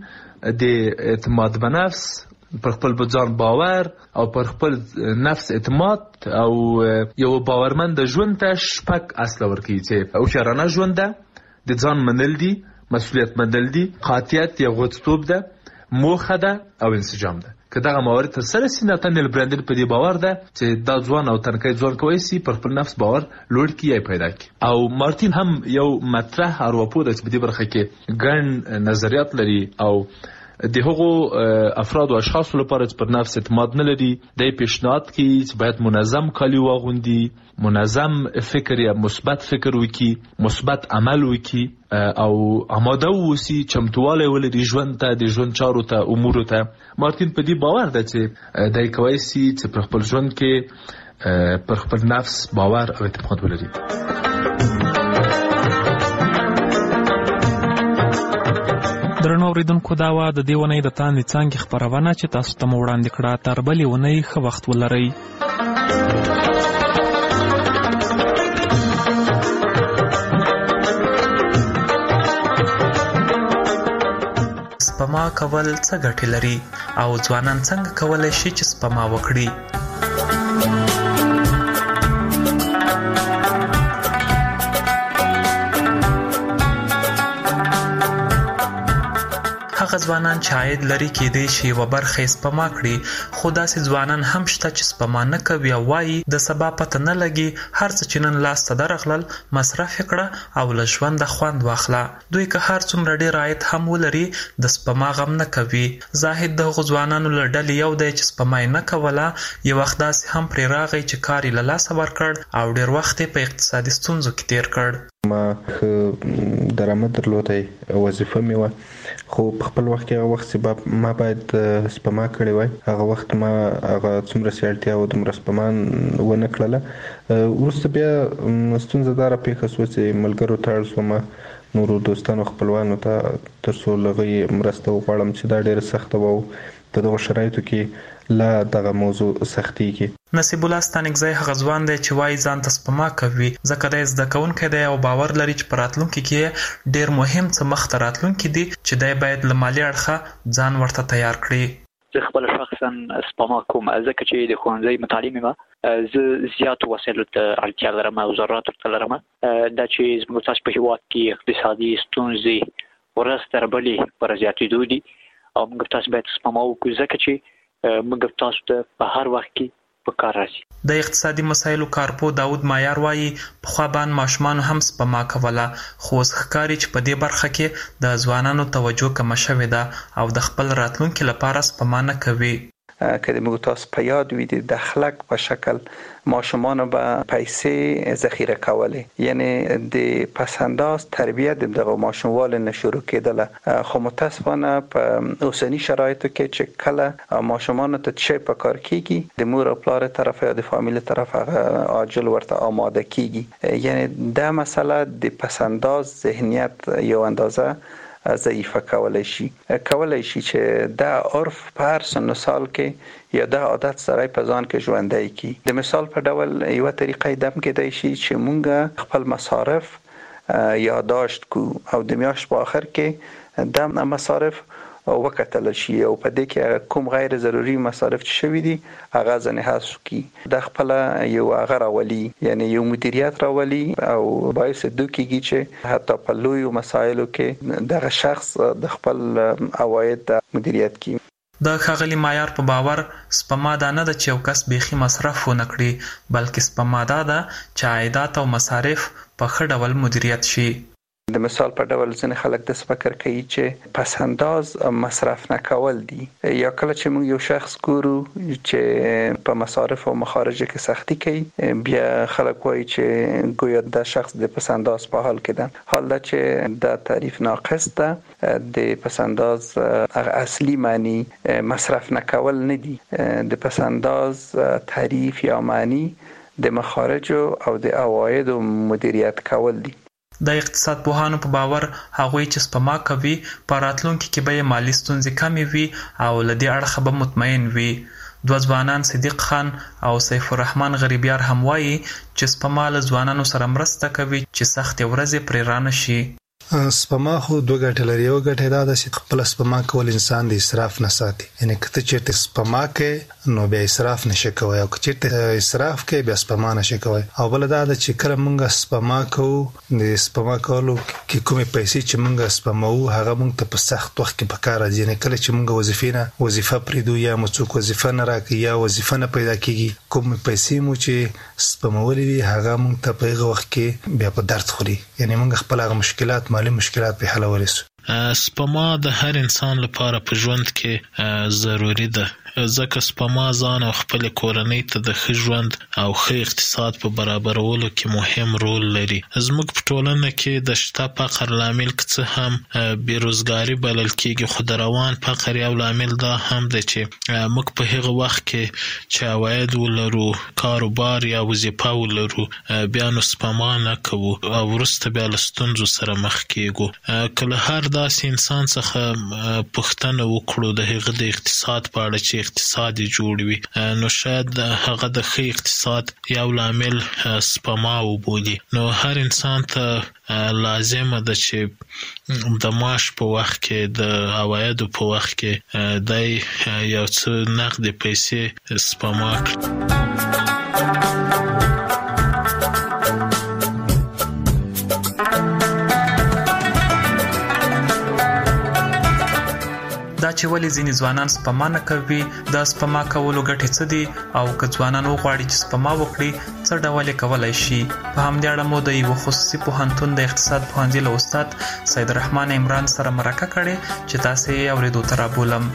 د اعتماد په نفس، پر خپل ځان باور او پر خپل نفس اعتماد او یو باورمند ژوند ته شپږ اصل ورکوي چې هوښیارانه ژوند ده، د ځان منل دي، مسؤلیت منل دي، قاطعیت یا غوڅتوب ده، موخه ده او انسجام ده. که دغه موارد ترسره سي، ناتانیل برانډین په دې باور ده چې دا ځوان او تنکی ځوان کولی شي پر خپل نفس باور لوړ کړي یا پیدا کړي. او مارتین هم یو مطرح ارواپوه ده چې په دې برخه کې ګڼ نظریات لري او د هغو افراد او اشخاصو لپاره چې پر نفس اعتماد نه لري دی پیشنهاد کوي چې باید منظم کالي واغوندي، منظم فکر یا مثبت فکر وکړي، مثبت عمل وکړي او آماده واوسي، چمتوالی ولري ژوند ته، د ژوند چارو ته، امورو ته. مارتین په دې باور ده چې دی کولی شي چې پر خپل ژوند کې پر خپل نفس باور او اعتماد ولري. درنو اوریدونکو، دا وه د دې اونۍ د تاندې څانګې خپرونه چې تاسو ته مو وړاندې کړه. تر بلې اونۍ ښه وخت ولرئ. سپما کول څه ګټې لري او ځوانان څنګه کولی شي چې سپما وکړي؟ هغه ځوانان چې عاید لري کېدای شي یوه برخه یې سپما کړي، خو داسې ځوانان هم شته چې سپما نه کوي او وایي د سبا پته نه لګي، هر څه چې نن لاس ته درغلل مصرف یې کړه او له ژونده خوند واخله. دوی که هر څومره ډېر عاید هم ولري د سپما غم نه کوي. زاهد د هغو ځوانانو له ډلې یو دی چې سپما یې نه کوله، یو وخت داسې هم پرې راغی چې کار یې له لاسه ورکړ او ډېر وخت یې په اقتصادي ستونزو کې تیر کړ. ما درآمد درلودی، وظیفه مې وه، خو په خپل وخت کې هغه وخت چې ما باید سپما کړې وای، هغه وخت ما هغه څومره چې اړتیا و دومره سپما ونه کړله. وروسته بیا ستونزه دا راپېښه شوه چې ملګرو ته اړ شوم، نورو دوستانو خپلوانو ته، تر څو له هغوی مرسته وغواړم چې دا ډېره سخته وه. په دغو شرایطو کې لا دغه موضوع سختېږي. نصیب الله ستانکزی هغه ځوان دی چې وایي ځان ته سپما کوي، ځکه دی زده کوونکی دی او باور لري چې په راتلونکي کې ډېر مهم څه مخته راتلونکي دي چې دی باید له مالي اړخه ځان ورته تیار کړي. زه خپل شخصا سپما کوم، ځکه چې د ښوونځي مطالعې مې زه زیاتو وسایلو ته اړتیا لرم او ضروراتو ته لرم. دا چې زموږ تاسو په هېواد کې اقتصادي ستونزې ورځ تر بلې پر زیاتېدو دي او موږ تاسو باید سپما وکړو ځکه چې موږ تاسو ته په هر وخت کې په کار راځي. د اقتصادي مسایلو کارپو داود مایار وایي پخوا باندې ماشومان هم سپما کوله خو اوس ښکاري چې په دې برخه کې د ځوانانو توجه کمه شوې ده او د خپل راتلونکي لپاره سپما نه کوي. که د موږ تاسو په یاد وي د خلک په شکل ماشومان به پیسې ذخیره کولې، یعنی د پسنداز تربیت دغه ماشوموال نه شروع کېدله، خو متاسفانه په اوسنی شرایطو کې چې کله ماشومان ته څه په کار کیږي د مور او پلار طرف یا د فامیل طرف هغه عاجل ورته آماده کیږي، یعنی دا مسله د پسنداز ذهنیت یو اندازه ضعیفه کولای شي چې دا عرف په هر سن و سال کې یا دا عادت سره په ځان کې ژوندۍ کی. د مثال په ډول یو طریقې دم کېدای شي چې مونږ خپل مصارف یادداشت کو او د میاشت په اخر کې د مصارف وکتل شي او په دې کې کوم غیر ضروري مصارف چې شوي دي هغه ځنه حذف کی. د خپل یو هغه راولي، یعنی یو مدیریت راولي او باعث دوکیږي چې حتی په لوی مسایلو کې دغه شخص د خپل عواید مدیریت کوي. د ښاغلي مایار په باور سپما دا نه ده چې یو کس بیخي مصرف ونه کړي، بلکې سپما دا ده چې عایدات او مصارف په ښه ډول مدیریت شي. د مثال په ډول ځینې خلک د فکر کوي چې پس انداز مصرف نه کول دي، یا کله چې موږ یو شخص ګورو چې په مصارف او مخارج کې سختی کوي بیا خلک وایي چې گویا د شخص د پس انداز په حال کې ده، حال دا چې د تعریف ناقص ده. د پس انداز اصلي معنی مصرف نه کول نه دي، د پس انداز تعریف یا معنی د مخارج او د عواید مدیریت کول دي. د اقتصاد پوهانو په باور هغوی چې سپما کوي په راتلونکي کې به مالي ستونزې کمې وي او له دې اړخه به مطمئن وي. دوه ځوانان صدیق خان او سیف الرحمن غریبیار هم وایي چې سپما له ځوانانو سره مرسته کوي چې سختې ورځې پرې رانه شي. سپما خو دوه ګټې لري. یو ګټه دا ده چې خپل سپما کول انسان د اسراف نه ساتي، یعنی که ته چیرته سپما کې نو بیا اسراف نشي کوي او که چیرته اسراف کې بیا سپما نشي کوي. او بل دا ده چې کله موږ سپما کوو د سپما کولو کې کومې پیسې چې موږ سپماو هغه موږ ته په سخت وخت کې پکار راځي، یعنی کله چې موږ وظیفه پریدو یا مو څوک وظیفه نه راکړي یا وظیفه نه پیدا کیږي، کوم پیسې مو چې سپمولې وي هغه موږ ته په هغه وخت کې بیا په درد خوري، یعنی موږ خپل هغه مشکلات مالی مشکلات په حل ورسو. سپما د هر انسان لپاره په ژوند کې ضروری ده، ځکه سپما ځان او خپل کورنۍ ته د ښه ژوند او ښه اقتصاد په برابرولو کې مهم رول لري. زموږ په ټولنه کې د شته فقر لامل که څه هم بیروزګاري بلل کېږي، خو د روان فقر یو لامل دا هم دی چې موږ په هغه وخت کې چې عواید ولرو، کاروبار یا وظیفه ولرو، بیا نو سپما نه کوو او وروسته بیا له ستونزو سره مخ کېږو. که له هر داسې انسان څخه پوښتنه وکړو د هغه د اقتصاد په اړه چې اقتصاد جوړ وي، نو شاید هغه د ښه اقتصاد یو لامل سپما وبولي. نو هر انسان ته لازمه ده چې د معاش په وخت کې د عوایدو په وخت کې د یو څه نقد پیسې سپما کړي. دا چې ولې ځینې ځوانان سپما نه کوي، د سپما کولو ګټې څه دي او که ځوانان وغواړي چې سپما وکړي څه ډول یې کولی شي. په همدې اړه مو د یوه خصوصي پوهنتون د اقتصاد پوهنځي له استاد سید الرحمن عمران سره مرکه کړې چې تاسې یې اورېدو ته رابولم.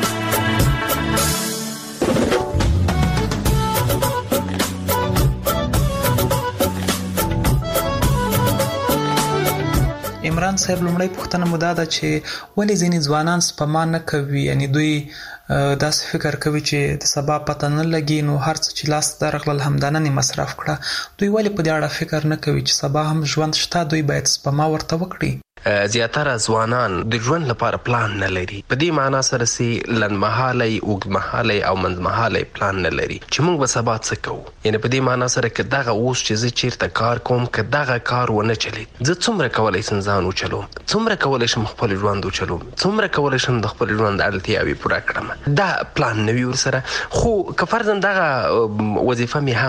عمران صاحب، لومړی پوښتنه مو دا ده چې ولې ځینې ځوانان سپما نه کوي، یعنی دوی داسې فکر کوي چې د سبا پته نه لګي نو هر څه چې لاس ته راغلل همدا نن یې مصرف کړه. دوی ولې په دې اړه فکر نه کوي چې سبا هم ژوند شته، دوی باید سپما ورته وکړي؟ زیاتره ځوانان د ژوند لپاره پلان نه لري، په دې معنا سره چې لنډمهالی، اوږدمهالی او منځمهالی پلان نه لري چې موږ به سبا څه کوو. یعنی په دې معنا سره که دغه اوس چې زه چیرته کار کوم که دغه کار ونه چلید، زه څومره کولی شم ځان وچلوم، څومره کولی شم خپل ژوند وچلوم، څومره کولی شم د خپل ژوند اړتیاوې پوره کړم. دا پلان نه وي ورسره. خو که فرضاً دغه وظیفه مې هم وي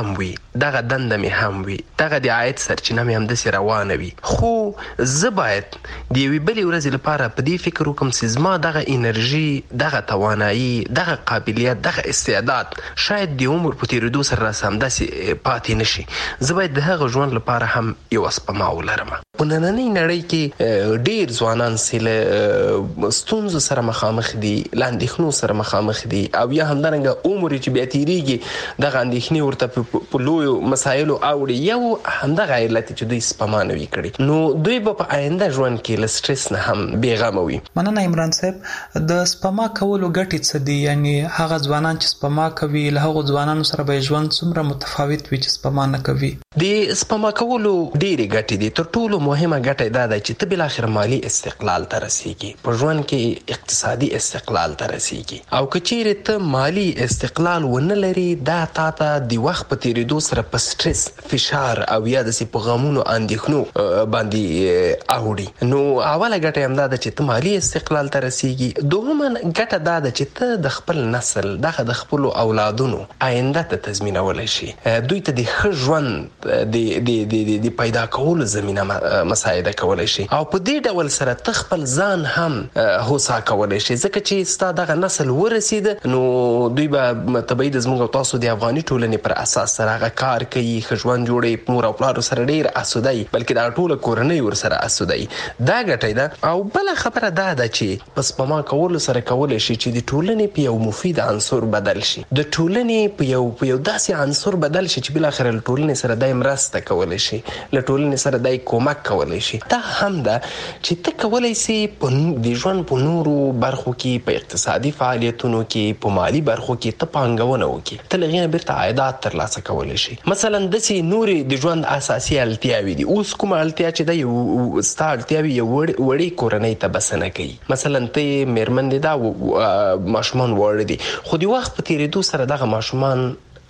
دغه دنده مې هم وي، دغه د عاید سرچینه مې همداسې روانه وي، خو زه باید د یوې بلې ورځې لپاره په دې فکر وکړم چې زما دغه انرژي، دغه توانایي، دغه قابلیت، دغه استعداد شاید د عمر په تېرېدو سره راسه همداسې پاتې نشي. زه باید د هغه ژوند لپاره هم یوه سپما ولرم. په نننۍ نړۍ کې ډېر ځوانان چې له ستونزو سره مخامخ دي، له اندېښنو سره مخامخ دي، او یا همدارنګه عمر چې بیا تېرېږي دغه اندېښنې ورته په لویو مسایلو اوړي. یو همدغه علت چې دوی سپما نه وي کړې، نو دوی به په آینده ژوند کې له سټرس نه هم بېغمه وي. مننه عمران صاحب. د سپما کولو ګټې څه دي؟ یعنی هغه ځوانان چې سپما کوي له هغو ځوانانو سره به ژوند څومره متفاوت وي چې سپما نه کوي؟ د سپما کولو ډېرې ګټې دي. تر ټولو مهمه ګټه دا ده چې ته بالاخره مالي استقلال ته رسیږي، په ژوند کې اقتصادي استقلال ته رسیږي. او که چیرې ته مالي استقلال ونه لري، دا تا ته د وخت په تېرېدو سره په سټرس، فشار او یا داسې په غمونو اندېښنو باندې اوړي. نو اوله ګټه همدا ده چې ته مالي استقلال ته رسیږي. دوهمه ګټه دا ده چې ته د خپل نسل، دغه د خپلو اولادونو آینده ته تضمینولی شي، دوی ته د ښه ژوند د پیدا کولو زمینه مساعده کولی شي. او په دې ډول سره ته خپل ځان هم هوسا کولی شي، ځکه چې ستا دغه نسل ورسېده نو دوی به طبیعي د زموږ او تاسو د افغاني ټولنې پر اساس سره هغه کار کوي، ښه ژوند جوړوي، مور او پلارو سره ډېر اسوده وي، بلکې دا ټوله کورنۍ ورسره اسوده وي. دا ګټه ده. او بله خبره دا ده چې په سپما کولو سره کولی شي چې د ټولنې په یو مفید عنصر بدل شي، د ټولنې په یو داسې عنصر بدل شي چې بالاخره له ټولنې سره دای مرسته کولی شي، له ټولنې سره دای کومک کولی شي. دا هم ده چې ته کولی سي د ژوند په نورو برخو کې، په اقتصادي فعالیتونو کې، په مالي برخو کې ته پانګونه وکړي، ته له هغې نه بیرته عایدات ترلاسه کولی شي. مثلا داسې نورې د ژوند اساسي اړتیاوې دي. اوس کومه اړتیا چې ده یو ستا اړتیاوې یو وړې کورنۍ ته بسنه کوي. مثلا ته مېرمن دې دا ماشومان واړه دي، خو د وخت په تېرېدو سره دغه ماشومان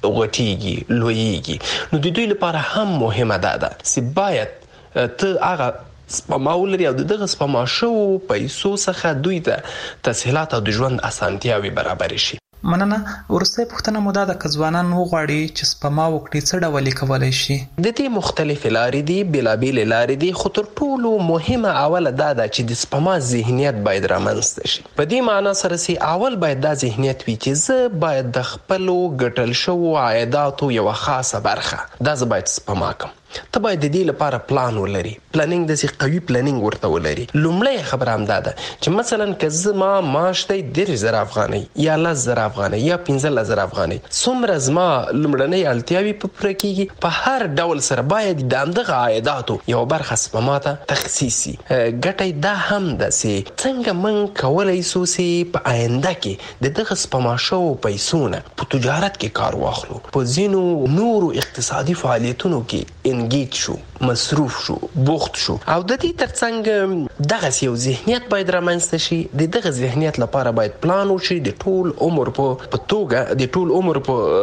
غټیږي، لویږي. نو د دوی لپاره هم مهمه ده چې باید ته هغه سپما ولري او دغه سپما شوو پیسو څخه دوی ته تسهیلات او د ژوند اسانتیاوې برابرې شي. مننه. وروستۍ پوښتنه مو دا ده که ځوانان وغواړي چې سپما وکړي څه ډول یې کولی شي؟ د دې مختلفې لارې دي، بېلابېلې لارې دي، خو تر ټولو مهمه اوله دا ده چې د سپما ذهنیت باید رامنځته شي. په دې معنا سره چې اول باید دا ذهنیت وي چې زه باید د خپلو ګټل شوو عایداتو یوه خاصه برخه دا زه باید سپما کړم. ته باید د دې لپاره پلان ولري، پلانینګ داسې قوي پلانینګ ورته ولري. لومړی خبره همدا ده چې مثلا که زما معاش دی 10,000 افغانۍ یا 10,000 افغانۍ یا 15,000 افغانۍ، څومره زما لومړنۍ اړتیاوې په پوره کېږي، په هر ډول سره باید د همدغه عایداتو یوه برخه سپما ته تخصیص شي. ګټه دا هم ده چې څنګه موږ کولی سو چې په آینده کې د دغه سپما شوو پیسو نه په تجارت کې کار واخلو، په ځینو نورو اقتصادي فعالیتونو کې انګیج شو، مصروف شو، بوخت شو. او د دې ترڅنګ دغه یو ذهنیت باید رامنځته شي. د دغه ذهنیت لپاره باید پلان وشي د ټول عمر په توګه، د ټول عمر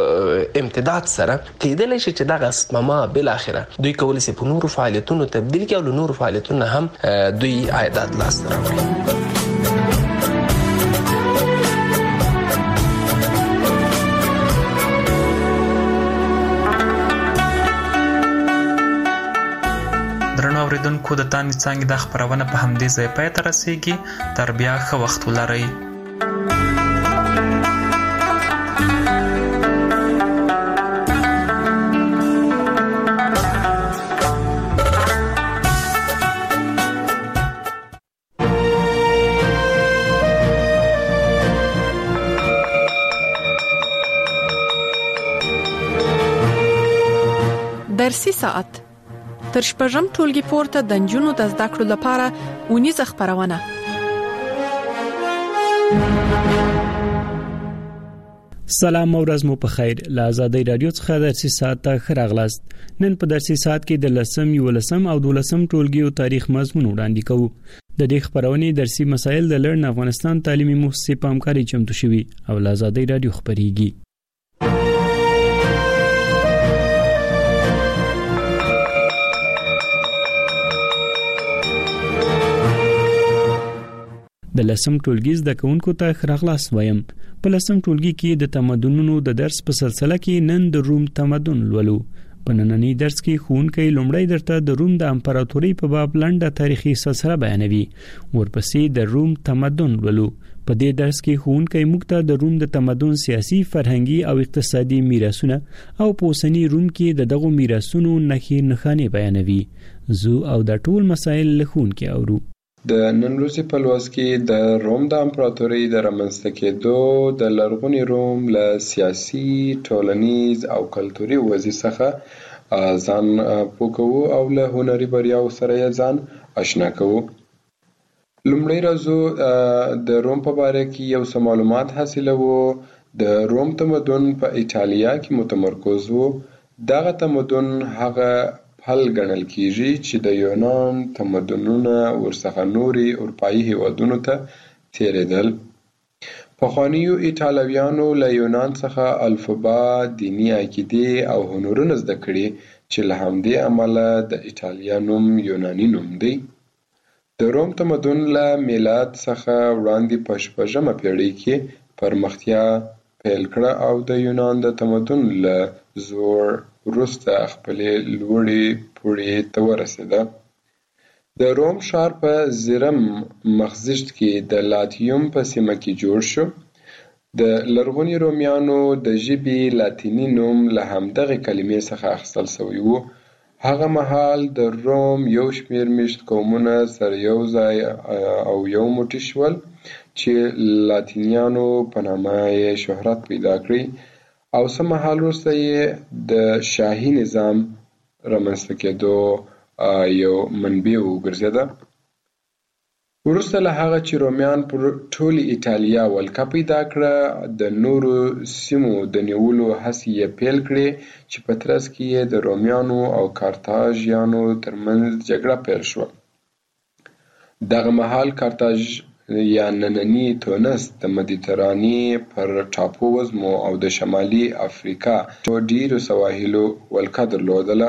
په امتداد سره کېدلی شي چې دغه سپما بالاخره دوی کولی شي په نورو فعالیتونو تبدیل کړي او له نورو فعالیتونو هم دوی عایدات لاسته راوړي. درنو اوریدونکو، د تانې څانګې دا خپرونه په همدې ځای پای ته رسیږي. تر بیا ښه وخت ولرئ. درسي ساعت تر شپږم ټولګي پورته د نجونو د زده کړو لپاره اونیزه خپرونه. سلام او ورځ مو په خیر. له آزادۍ رادیو څخه درسي ساعت ته ښه راغلاست. نن په درسي ساعت کې د 10م، 11م او 12م ټولګیو تاریخ مضمون وړاندې کوو. د دې خبرونې درسي مسایل د لرن افغانستان تعلیمي مؤسسې په همکارۍ چمتو شوي او له آزادۍ رادیو خبريږي. د لسم ټولګي زده کوونکو ته ښه راغلاست وایم. په لسم ټولګي کې د تمدنونو د درس په سلسله کې نن د روم تمدن لولو. په نننی درس کې ښوونکی لومړی درته د روم د امپراتورۍ په باب لنډه تاریخي سلسله بیانوي. ورپسې د روم تمدن لولو. په دې درس کې ښوونکی موږ ته د روم د تمدن سیاسي، فرهنګي او اقتصادي میراثونه او په اوسني روم کې د دغو میراثونو نښې نښانې بیانوي. زه او د ټول مسایل له ښوونکي اورو. د نن ورځې په لوست کې د روم د امپراتورۍ د رامنځته کېدو د لرغوني روم له سیاسي، ټولنیز او کلتوري وضعیت څخه ځان پوه کوو او له هنري بریاو سره یې ځان آشنا کوو. لومړی راځو د روم په باره کې یو څه معلومات حاصلوو. د روم تمدن په ایټالیا کې متمرکز و. دغه تمدن هغه پل ګڼل کیږي چې د یونان تمدنونه ورڅخه نوري اروپایي هیوادونو ته تیریدل. پخوانیو ایټالویانو له یونان څخه الفبا، دینی عقیدې او هنرونه زده کړي چې له همدې امله د ایټالیا نوم یوناني نوم دی. د روم تمدن له میلاد څخه وړاندې په 6مه پیړۍ کې پرمختیا پیل کړه او د یونان د تمدن له زوړ وروسته خپلې لوړې پوړۍ ته ورسېده. د روم ښار په زرم مخزیشت کې د لاتیوم په سیمه کې جوړ شو. د لرغوني رومیانو د ژبې لاتینی نوم له همدغې کلمې څخه اخیستل شوی و. هغه مهال د روم یو شمېر میشت قومونه سره یو ځای او یو موټی شول چې لاتینیانو په نامه یې شهرت پیدا کړی او څه مهال وروسته یې د شاهي نظام رامنځته کېدو یو منبع وګرځېده. وروسته له هغه چې رومیان پر ټولې ایټالیا ولکه پیدا کړه، د نورو سیمو د نیولو هڅې یې پیل کړې چې په ترڅ کې یې د رومیانو او کارتاژیانو ترمنځ جګړه پیل شوه. دغه مهال کارتاژ یا نننی تونس د مدیترانې پر ټاپو وزمو او د شمالي افریقا ډیرو سواحلو ولکه درلودله.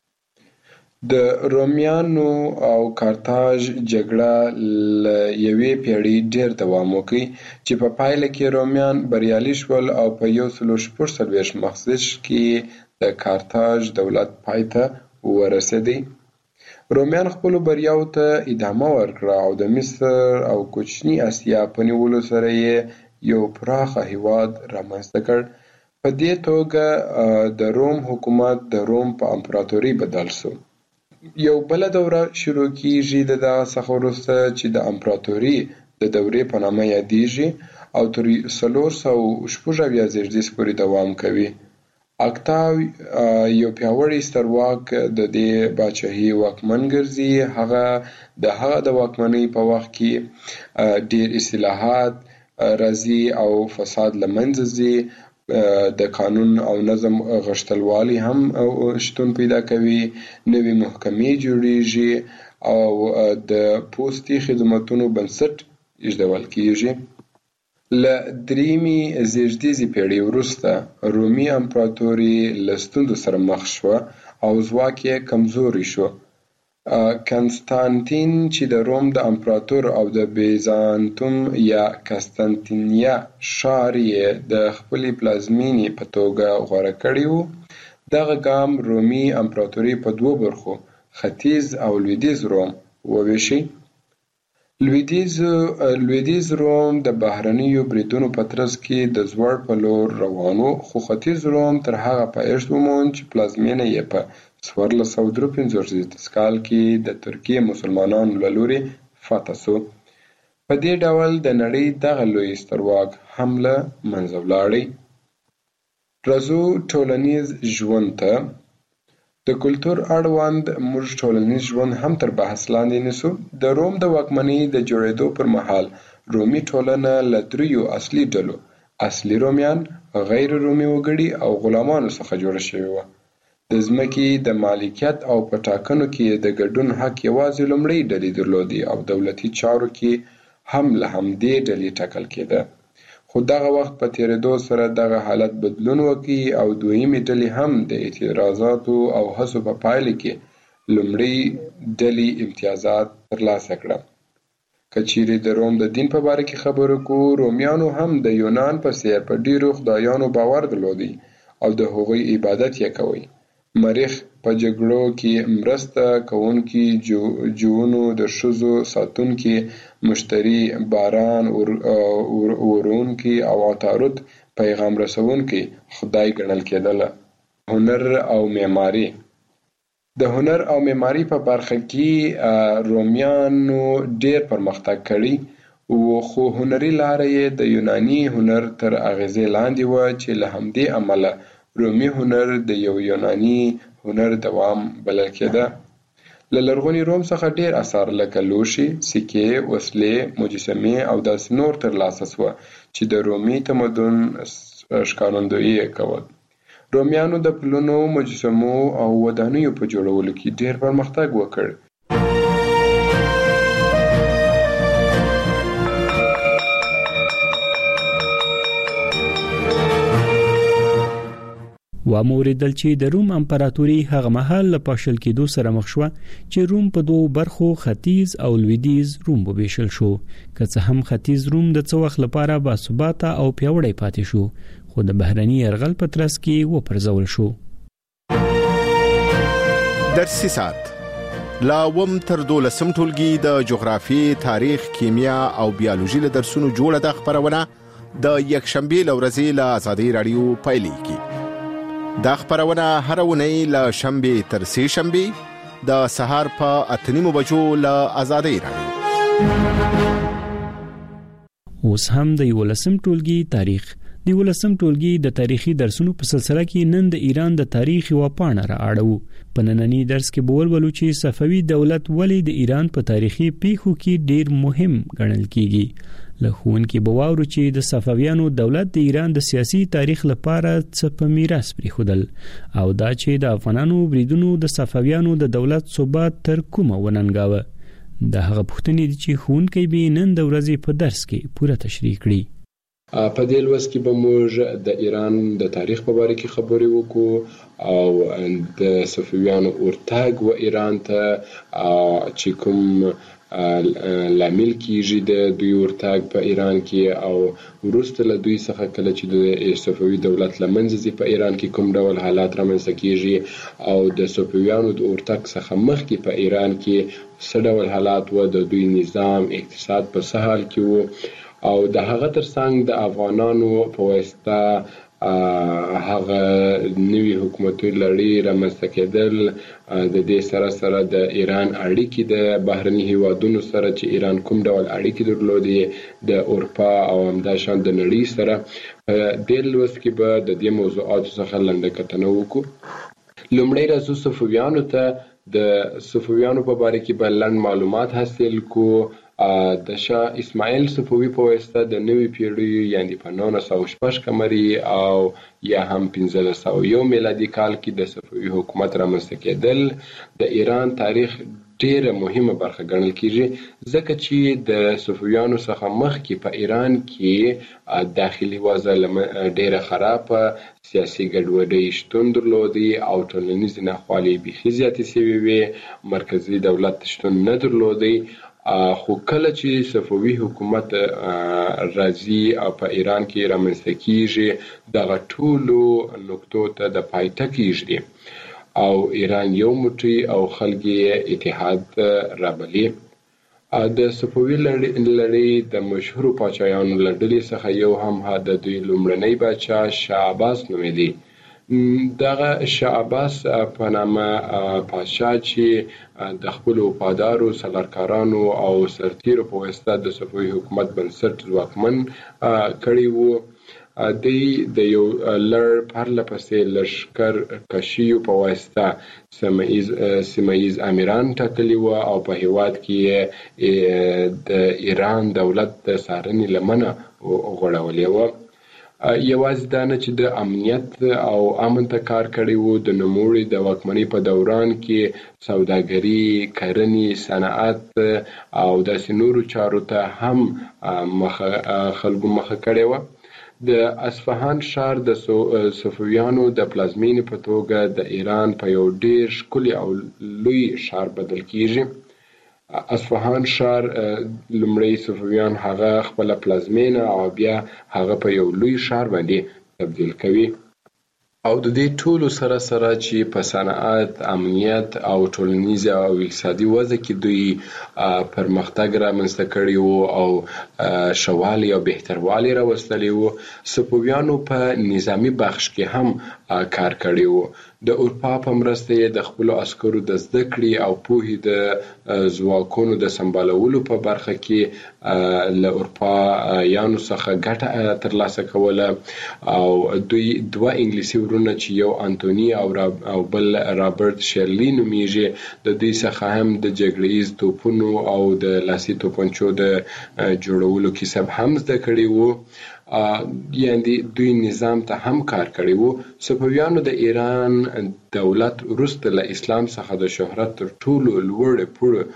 د رومیانو او کارتاژ جګړه له یوې پیړۍ ډیر دوام وکړ چې په پایله کې رومیان بریالي شول او په 146 مخزیش کې د کارتاژ دولت پای ته ورسېدی. رومیان خپلو بریاو ته ادامه ورکړه او د مصر او کوچني اسیا په نیولو سره یې یو پراخه هیواد رامنځته کړ. په دې توګه د روم حکومت د روم په امپراتورۍ بدل شو. یو بل دوره شروع کیږي د دغه څخه وروسته چې د امپراتورۍ د دورې په نامه یادیږي او تر 476 زیږدیز پورې دوام کوي. اکتاو یو پیاوړی سترواک د دې باچاهي واکمن ګرځي. هغه د واکمنۍ په وخت کې ډیر اصلاحات راځي او فساد له منځه ځي. د قانون او نظم غښتلوالی هم شتون پیدا کوي. نوې محکمې جوړیږي او د پوستي خدماتونو بنسټ ایښودل کیږي. له دریمې زیږدیزې پیړۍ وروسته رومي امپراتوري له ستونزو سره مخ شوه او ځواک یې کمزوری شو. کنستانتین چې د روم د امپراتور او د بیزانتوم یا قسطنطنیه ښار یې د خپلې پلازمینې په توګه غوره کړی و. دغه ګام رومي امپراتوري په دوو برخو، ختیځ او لویدیځ روم، وویشي. لویدیځ روم د بهرنیو بریدونو په ترڅ کې د زوړ په لور روان و، خو ختیځ روم تر هغه پایښت وموند چې پلازمینه یې په 1453 کال کې د ترکیې مسلمانانو له لوري فتح شو. په دې ډول د نړۍ دغه لوی سترواک هم له منځه ولاړی. راځو ټولنیز ژوند ته. د کلتور اړوند موږ ټولنیز ژوند هم تر بحث لاندې نیسو. د روم د واکمنۍ د جوړېدو پر مهال رومي ټولنه له دریو اصلي ډلو، اصلي رومیان، غیر رومي وګړي او غلامانو څخه جوړه شوې وه. د ځمکې د مالکیت او په ټاکنو کې د ګډون حق یوازې لومړۍ ډلې درلودي او دولتي چارو کې هم له همدې ډلې ټاکل کېده. خو دغه وخت په تیریدو سره دغه حالت بدلون وکړي او دویمې ډلې هم د اعتراضاتو او هڅو په پایله کې لومړۍ ډلې امتیازات ترلاسه کړه. کچيري د روم د دین په باره کې خبرو کو، رومیانو هم د یونان په څیر په ډیرو خدایانو باور درلودي او د هغوی عبادت یې کوي. مریخ په جګړو کې مرسته کوونکی، جوونو د ښځو ساتونکی، مشتري باران ورونکی او عطارد پیغام رسونکی خدای ګڼل کېدله. هنر او معماري. د هنر او معماري په برخه کې رومیانو ډیر پرمختګ کړی و، خو هنري لاره یې د یوناني هنر تر اغیزې لاندې و چې له همدې امله رومي هنر د یو یوناني هنر دوام بلل کېده. له لرغوني روم څخه ډیر اثار لکه لوښي، سکې، وسلې، مجسمې او داسې نور ترلاسه سوه چې د رومي تمدن ښکارندویي یې کول. رومیانو د پلونو، مجسمو او ودانیو په جوړولو کې ډیر پرمختګ وکړ. واموریدل چې د روم امپراتوري هغه مهال له پاشل کېدو سره مخ شو چې روم په دوه برخو ختیځ او لویدیځ روم وبېشل شو. که څه هم ختیځ روم د څه وخت لپاره باثباته او پیاوړی پاتې شو، خو د بهرني یرغل په ترڅ کې وپرځول شو. درسي سات لا وم تر 12 ټولګي د جغرافي، تاریخ، کیمیا او بیولوژي له درسونو جوړه د خبرونه د یکشنبه لورځي له آزادۍ رادیو پایلیږي. دا خبرونه هر ونی له شنبه تر سه شنبه د سهار په 8:30 بجو له آزادۍ رادیو. اوس هم د 11 ټولګي تاریخ. د 11 ټولګي د تاریخي درسونو په سلسله کې نن د ایران د تاریخ و پاڼه را اړو. په نننی درس کې بولولو چې صفوي دولت ولې د ایران په تاریخي پیښو کې ډیر مهم ګڼل کیږي. له ښوونکي بواورو چې د صفویانو دولت د ایران د سیاسي تاریخ لپاره څه په میراث پریښودل، او دا چې د افغانانو بریدونو د صفویانو د دولت ثبات تر کومه وننګاوه. دا هغه پوښتنې دي چې ښوونکی به نن د ورځې په درس کې پوره تشریح کړي. په دې لوست کې به موږ د ایران د تاریخ په اړه کې خبرې وکړو او د صفویانو ورتګ و ایران ته چې کوم لامل کیږي د دوی ورتګ په ایران کې، او وروسته له دوی څخه کله چې د صفوي دولت لمنځه ځي په ایران کې کوم ډول حالات رامنځته کیږي، او د صفویانو د ورتګ څخه مخکې په ایران کې څه ډول حالات و، د دوی نظام، اقتصاد په څه حال کې و، او د هغه ترڅنګ د افغانانو په واسطه هغه نوی حکومتي لړۍ رامنځته کېدل، د دې سره سره د ایران اړیکې د بهرني هیوادونو سره چې ایران کوم ډول اړیکې درلودې د اروپا او همداشان د نړۍ سره. د لوست کې به د دې موضوعاتو څخه لنډه کتنه وکړو. لومړی راځو صفویانو ته. د صفویانو په اړه کې به لنډ معلومات حاصل کو. د شاه اسماعیل صفوي په واسطه د نوې پیړۍ یعنی په 1906 قمري او یا هم 1501 میلادي کال کې د صفوي حکومت رامنځته کېدل د ایران تاریخ ډیره مهمه برخه ګڼل کیږي، ځکه چې د صفویانو څخه مخکې په ایران کې داخلي وضع ډیره خرابه، سیاسي ګډوډي شتون درلودي او ټولنیز ناخوالې بیخي زیاتې شوې وې، مرکزي دولت شتون نه درلودي. خو کله چې صفوي حکومت راځي او په ایران کې رامنځته کیږي، دغه ټولو نقطو ته د پای ټکی کیږي او ایران یو موټی او خلک اتحاد رابلي. د صفوي لړۍ د مشهورو پاچایانو له ډلې څخه یو هم د دوی لومړنی پاچا شاه عباس نومېده. دغه شاه عباس په نامه پاچا چې د خپل وفادارو سلاکارانو او سرتیرو په واسطه د صفوي حکومت بنسټ ځواکمن کړی وو، د یو لړ پرله پسې لښکر کشیو په واسطه سیمه‌ییز امیران ټاکلي وو او په هیواد کې د ایران دولت د څارنې لمنه غوړولې وه. یوازې دا نه چې د امنیت او امن ته کار کړی وو، د نوموړي د واکمنۍ په دوران کې سوداګري، کرنې، صنعت او داسې نورو چارو ته هم خلکو مخه کړې وه. د اصفهان ښار د صفویانو د پلازمینې په توګه د ایران په یو ډیر ښکلي او لوی ښار بدل کیږي. اصفهان ښار لومړی صفویان هغه خپل پلازمینه او بیا هغه په یو لوی ښار باندې تبدیل کوي. او د دې ټولو سره چې په صنعت، امنیت او ټولنیز او اقتصادي وضع کې دوی پرمختګ رامنځته کړی وو او ښهوالی او بهتروالی راوستلی وو. صفویانو په نظامی بخش کې هم کار کړی وو. د اروپا په مرسته یې د خپل عسکرو د زده کړې او پوهې د ځواکونو د سمبالولو په برخه کې له اروپایانو څخه ګټه ترلاسه کوله. او دوی دوه انګلیسي ورونه چې یو انټوني او بل رابرټ شیرلی نومیږي، د دوی څخه هم د جګړیز توپونو او د لاسي توپنچو د جوړولو کسب هم زده کړی وو. یعنی دوی نظام ته هم کار کړی وو. صفویانو د ایران دولت وروسته له اسلام څخه د شهرت تر ټولو لوړ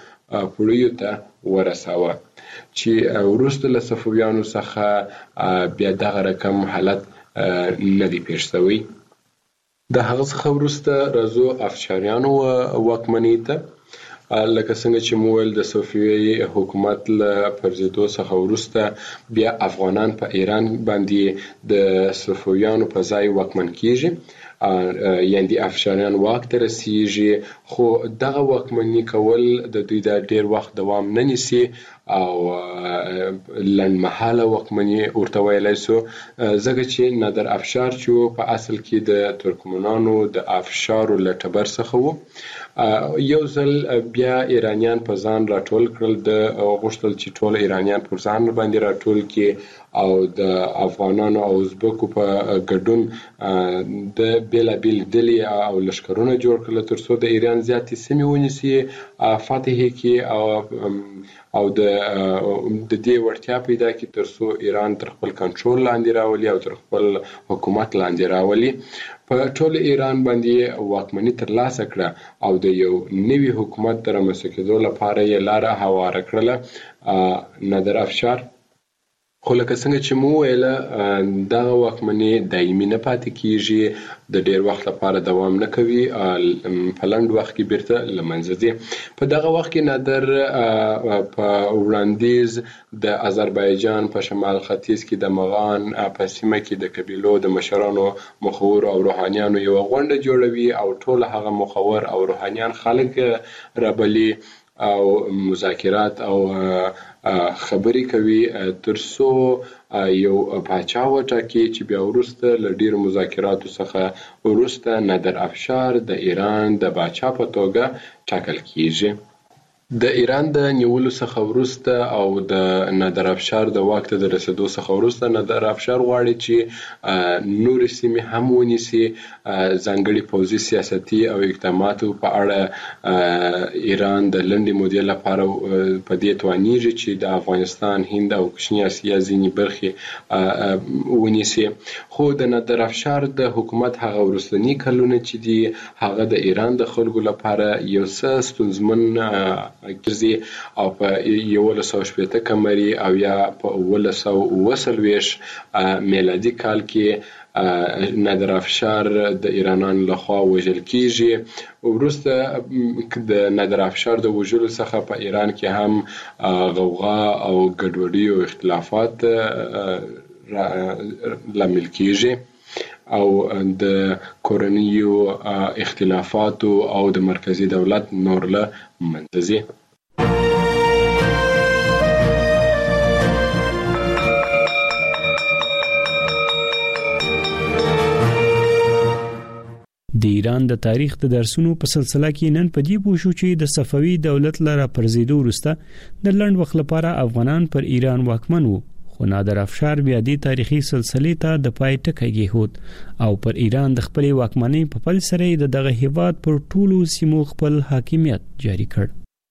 پوړیو ته ورساوه چې وروسته له صفویانو څخه بیا دغه رقم حالت نه دی پیښ شوی. د هغه څخه وروسته راځو افشاریانو واکمنۍ ته. لکه څنګه چې مو ویل د صفوي حکومت له پرځېدو څخه وروسته بیا افغانان په ایران باندې د صفویانو په ځای واکمن کیږي، یعنی افشاریان واک ته رسیږي. خو دغه واکمني کول د دوی د ډیر وخت دوام نه نیسي او لنډمهاله واکمني ورته ویلی سو، ځکه چې نادر افشار چې په اصل کې د ترکمنانو د افشارو له ټبر څخه وو. یو ځل بیا ایرانیان په ځان راټول کړل، د غوښتل چې ټول ایرانیان پر ځان باندې راټول کړي او د افغانانو او ازبکو په ګډون د بیلابیل ډلې او لښکرونه جوړ کړل ترڅو د ایران زیاتې سیمې ونیسي، فتح کړي او د دې وړتیا پیدا کړي ترڅو ایران تر خپل کنټرول لاندې راولي او تر خپل حکومت لاندې راولي. په ټول ایران باندې واکمني ترلاسه کړه او د یو نوي حکومت د رامنځته کېدو لپاره یې لاره هواره کړله نادر افشار. خو لکه څنګه چې مو ویله دغه واکمني دایمي نه پاتې کیږي، د ډیر وخت لپاره دوام نه کوي، په لنډ وخت کې بیرته له منځه ځي. په دغه وخت کې نادر په وړاندیز د آذربایجان په شمال ختیځ کې د مغان په سیمه کې د قبیلو د مشرانو، مخور او روحانیانو یو غونډه جوړوي او ټول هغه مخور او روحانیان خلک رابلي او مذاکرات او خبرې کوي ترڅو یو پاچا وټاکي چې بیا وروسته له ډیرو مذاکراتو څخه وروسته نادر افشار د ایران د پاچا په توګه ټاکل کیږي. د ایران د نیولو څخه وروسته او د نادر افشار د واک ته د رسیدو څخه وروسته نادر افشار غواړي چې نور سیمې هم ونیسي. ځانګړي پوځي سیاستي او اقداماتو په اړه ایران د لنډې مودې لپاره په دې توانیږي چې د افغانستان، هند او کوچنۍ اسیا ځینې برخې ونیسي. خو د نادر افشار د حکومت هغه وروستني کلونه چې دي هغه د ایران د خلکو لپاره یو څه ستونزمن ګرځي او په 1180 قمري او یا په 1940 میلادي کال کې نادر افشار د ایرانانو لخوا وژل کیږي. وروسته د نادر افشار د وژلو څخه په ایران کې هم غوغا او ګډوډي او اختلافات لامل کیږي او د کورنیو اختلافاتو او د مرکزی دولت نور له منځه ځي. د ایران د تاریخ د درسونو په سلسله کې نن په دې پوښو چې د صفوي دولت لپاره پرځېدو وروسته د لنډ وخت لپاره افغانان پر ایران واکمن وو، خو نادر افشار بیا دې تاریخي سلسله ته د پای ټکی کېښود او پر ایران د خپل واکمنۍ په پل سره دغه هیواد پر ټولو سیمو خپل حاکمیت جاری کړ.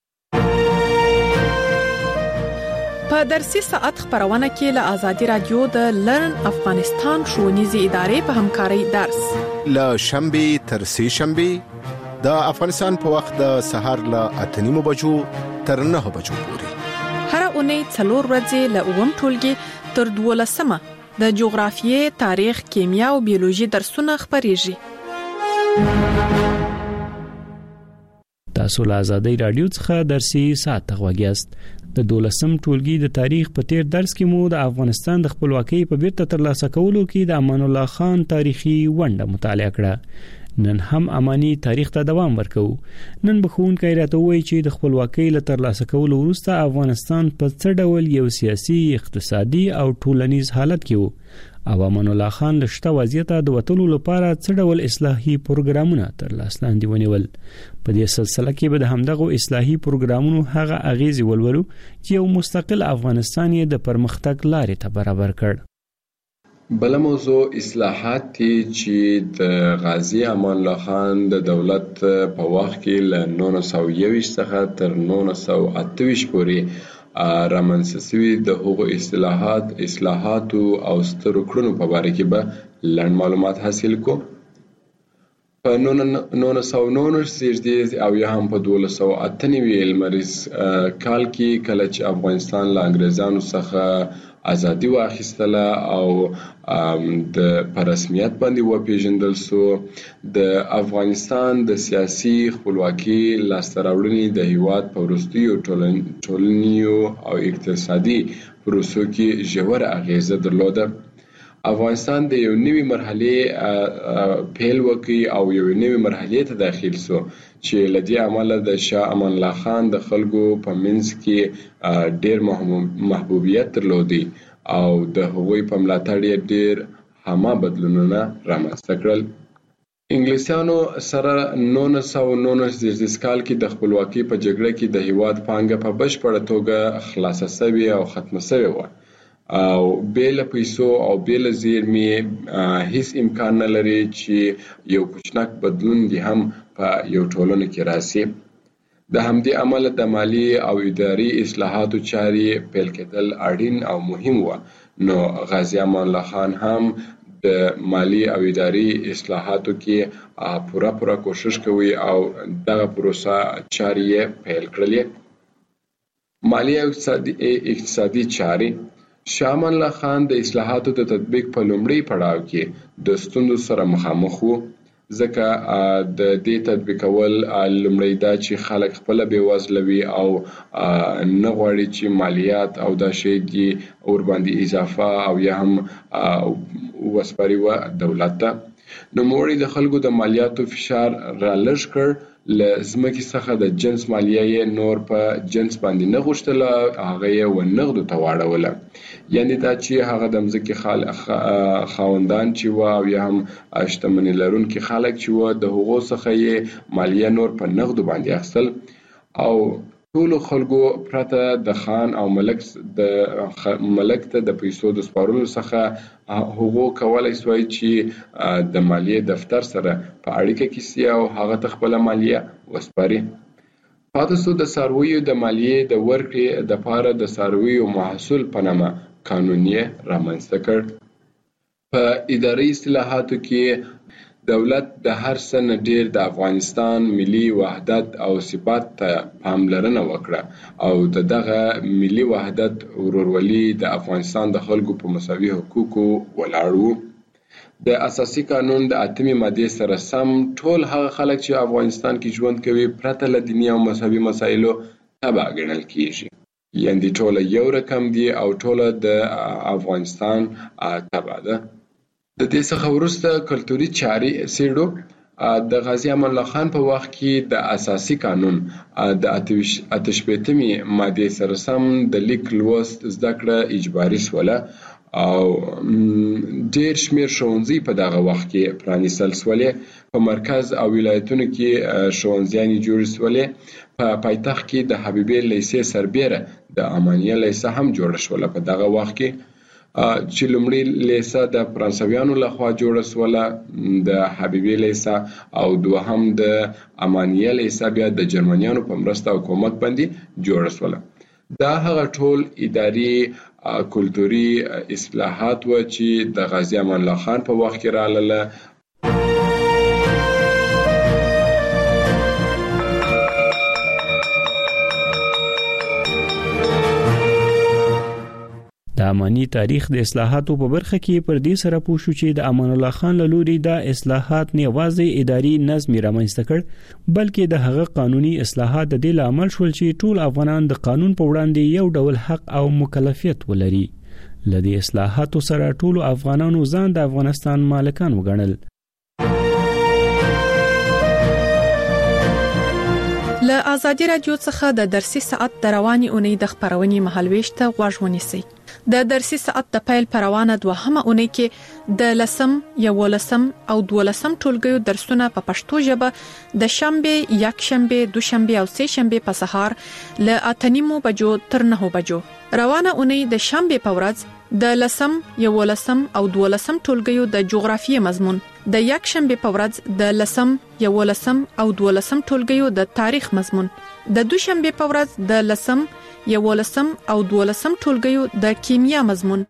په درسي ساعت خبرونه کې له آزادي رادیو د لرن افغانستان ښوونیزې ادارې په همکارۍ درس له شنبه تر سه شنبه د افغانستان په وخت د سهار له 8:30 بجو تر 9 بجو پورې هر اونۍ 4 ورځې له اوم ټولګي تر 12مه د جغرافیې، تاریخ، کیمیا او بیولوژي درسونه خبريږي. تاسو له آزادۍ رادیو څخه درسي ساعت غوږیاست. د 12م ټولګي د تاریخ په تیر درس کې مو د افغانستان د خپلواکۍ په بیرته ترلاسه کولو کې د امان الله خان تاریخي ونډه مطالعه کړه. نن هم اماني تاریخ ته دوام ورکو. نن بخونکي راته وایي چې د خپلواکۍ له ترلاسه کولو وروسته افغانستان په څه ډول یو سیاسي، اقتصادي او ټولنیز حالت کې وو او امان الله خان لشته وضعیت د وټولو لپاره څه ډول اصلاحي پروګرامونه تر لاس لاندې ونیول. په دې سلسله کې به د همدغه اصلاحي پروګرامونو هغه اغیزې ولولو چې یو مستقل افغانستان یې د پرمختګ لارې ته برابر کړ. بل موضوع اصلاحات چې د غازی امان الله خان د دولت په وخت کې له 1921 څخه تر 1928 پورې رامنځته شوي د هغو اصلاحات او سترو کړنو په باره کې به لنډ معلومات حاصل کو. په 1919 او یا هم په 1298 لمریز کال کې کله چې افغانستان له انګریزانو څخه ازادي واخیستله او په رسمیت باندې وپیژندل سو، د افغانستان د سیاسي خپلواکۍ لاسته راوړنې د هیواد په وروستیو ټولنیزو او اقتصادي پروسو کې ژوره اغیزه درلوده. افغانستان د یو نوې مرحلې پیل وکړ او یو نوې مرحلې ته داخل سو چې لدې عمله د شاه امان الله خان د خلکو په منځ کې ډېر محبوبیت درلودي او د هغوی په ملاتړ ډېر هما بدلونونه رامنځته کړل. انګلیسانو سره 1919 کال کې د خپلواکۍ په جګړه کې د هیواد پانګه په بشپړه توګه خلاصه شوې او ختمه شوې وه او بیل پیسو او بیل زیرمې هیڅ امکان نه لري چې یو کوچنک بدلون دی هم په یو ټولنه کې راسي. د همدې عمله د مالی او اداري اصلاحاتو چارې پیل کېدل اړین او مهم و. نو غازی امان الله خان هم د مالی او اداري اصلاحاتو کې پوره کوشش کوي او دغه پروسه چارې پیل کړلې. مالی او اقتصادي چارې شاه امان الله خان د اصلاحاتو د تطبیق په لومړي پړاو کې د ستونزو سره مخامخ وو، ځکه د دې تطبیقول لومړی دا چې خلک خپل بېوزله وي او نه غواړي چې مالیات او دا شی دي ور باندې اضافه او یا هم وسپاري و دولت ته. نوموړي د خلکو د مالیاتو فشار را لږ کړ، له ځمکې څخه د جنس مالیه یې نور په جنس باندې نه غوښتله، هغه یې ونغدو ته واړوله. یعنې دا چې هغه د ځمکې خاوندان چې وه او یا هم شتمني لرونکي خلک چې وه د هغو څخه یې مالیه نور په نغدو باندې اخیستل او ټولو خلکو پرته د خان او ملک ته د پیسو د سپارلو څخه هغو کولای سوای چې د مالیې دفتر سره په اړیکه کې سي او هغه ته خپله مالیه وسپاري. پاتې سو د څارویو د مالیې د ورکړې دپاره د څارویو محصول په نامه قانون یې رامنځته کړ. په اداري اصلاحاتو کې دولت د هر څه نه ډیر د افغانستان ملي وحدت او ثبات ته پاملرنه وکړه او دغه ملي وحدت ورورولي د افغانستان د خلکو په مساوي حقوقو ولاړ وو. د اساسي قانون د 8مې مادې سره سم ټول هغه خلک چې افغانستان کې ژوند کوي پرته له دیني او مذهبي مسایلو تبع ګڼل کیږي، یعنې ټوله یو رقم دي او ټوله د افغانستان تبع ده. د دې څخه وروسته کلتوري چارې څېړو. د غازی امان الله خان په وخت کې د اساسي قانون د 88مې مادې سره سم د لیک لوست زده کړه اجباري شوله او ډېر شمېر ښوونځي په دغه وخت کې پرانیستل شولې. په مرکز او ولایتونو کې ښوونځیانې جوړې شولې. په پایتخت کې د حبیبي لیسې سربیره د امانیه لیسه هم جوړه شوله په دغه وخت کې، چې لومړی لیسه د فرانسویانو لخوا جوړه شوله، د حبیبي لیسه او دوهم د امانیه لیسه بیا د جرمنیانو په مرسته او کومک باندې جوړه شوله. دا هغه ټول اداري کلتوري اصلاحات و چې د غازی امان الله خان په وخت کې راغله. د د اماني تاریخ د اصلاحاتو په برخه کې پر دې سره پوه شو چې د امان الله خان له لوري د اصلاحات نه یوازې اداري نظم رامنځته کړ بلکې د هغه قانوني اصلاحات د دې عمل شول چې ټول افغانان د قانون په وړاندې یو ډول حق او مکلفیت ولري. لدی اصلاحاتو سره ټول افغانانو ځان د افغانستان مالکان وګڼل. له آزادي رادیو څخه د درسي ساعت د رواني اونۍ د خبرونې مهالويش ته غوږ ونیسئ. د درسي ساعت د پیل پروانه دوهمه اونۍ کې د لسم، یولسم او دولسم ټولګیو درسونه په پښتو ژبه د شنبه، یکشنبه، دوشنبه او سه شنبه په سهار له 8:30 بجو تر 9 بجو. روانه اونۍ د شنبه په ورځ د لسم، یولسم او دولسم ټولګیو د جغرافیې مضمون، د یکشنبه په ورځ د لسم، یولسم او دولسم ټولګیو د تاریخ مضمون، د دوشنبه په ورځ د لسم، یولسم او دولسم ټولګیو د کیمیا مضمون،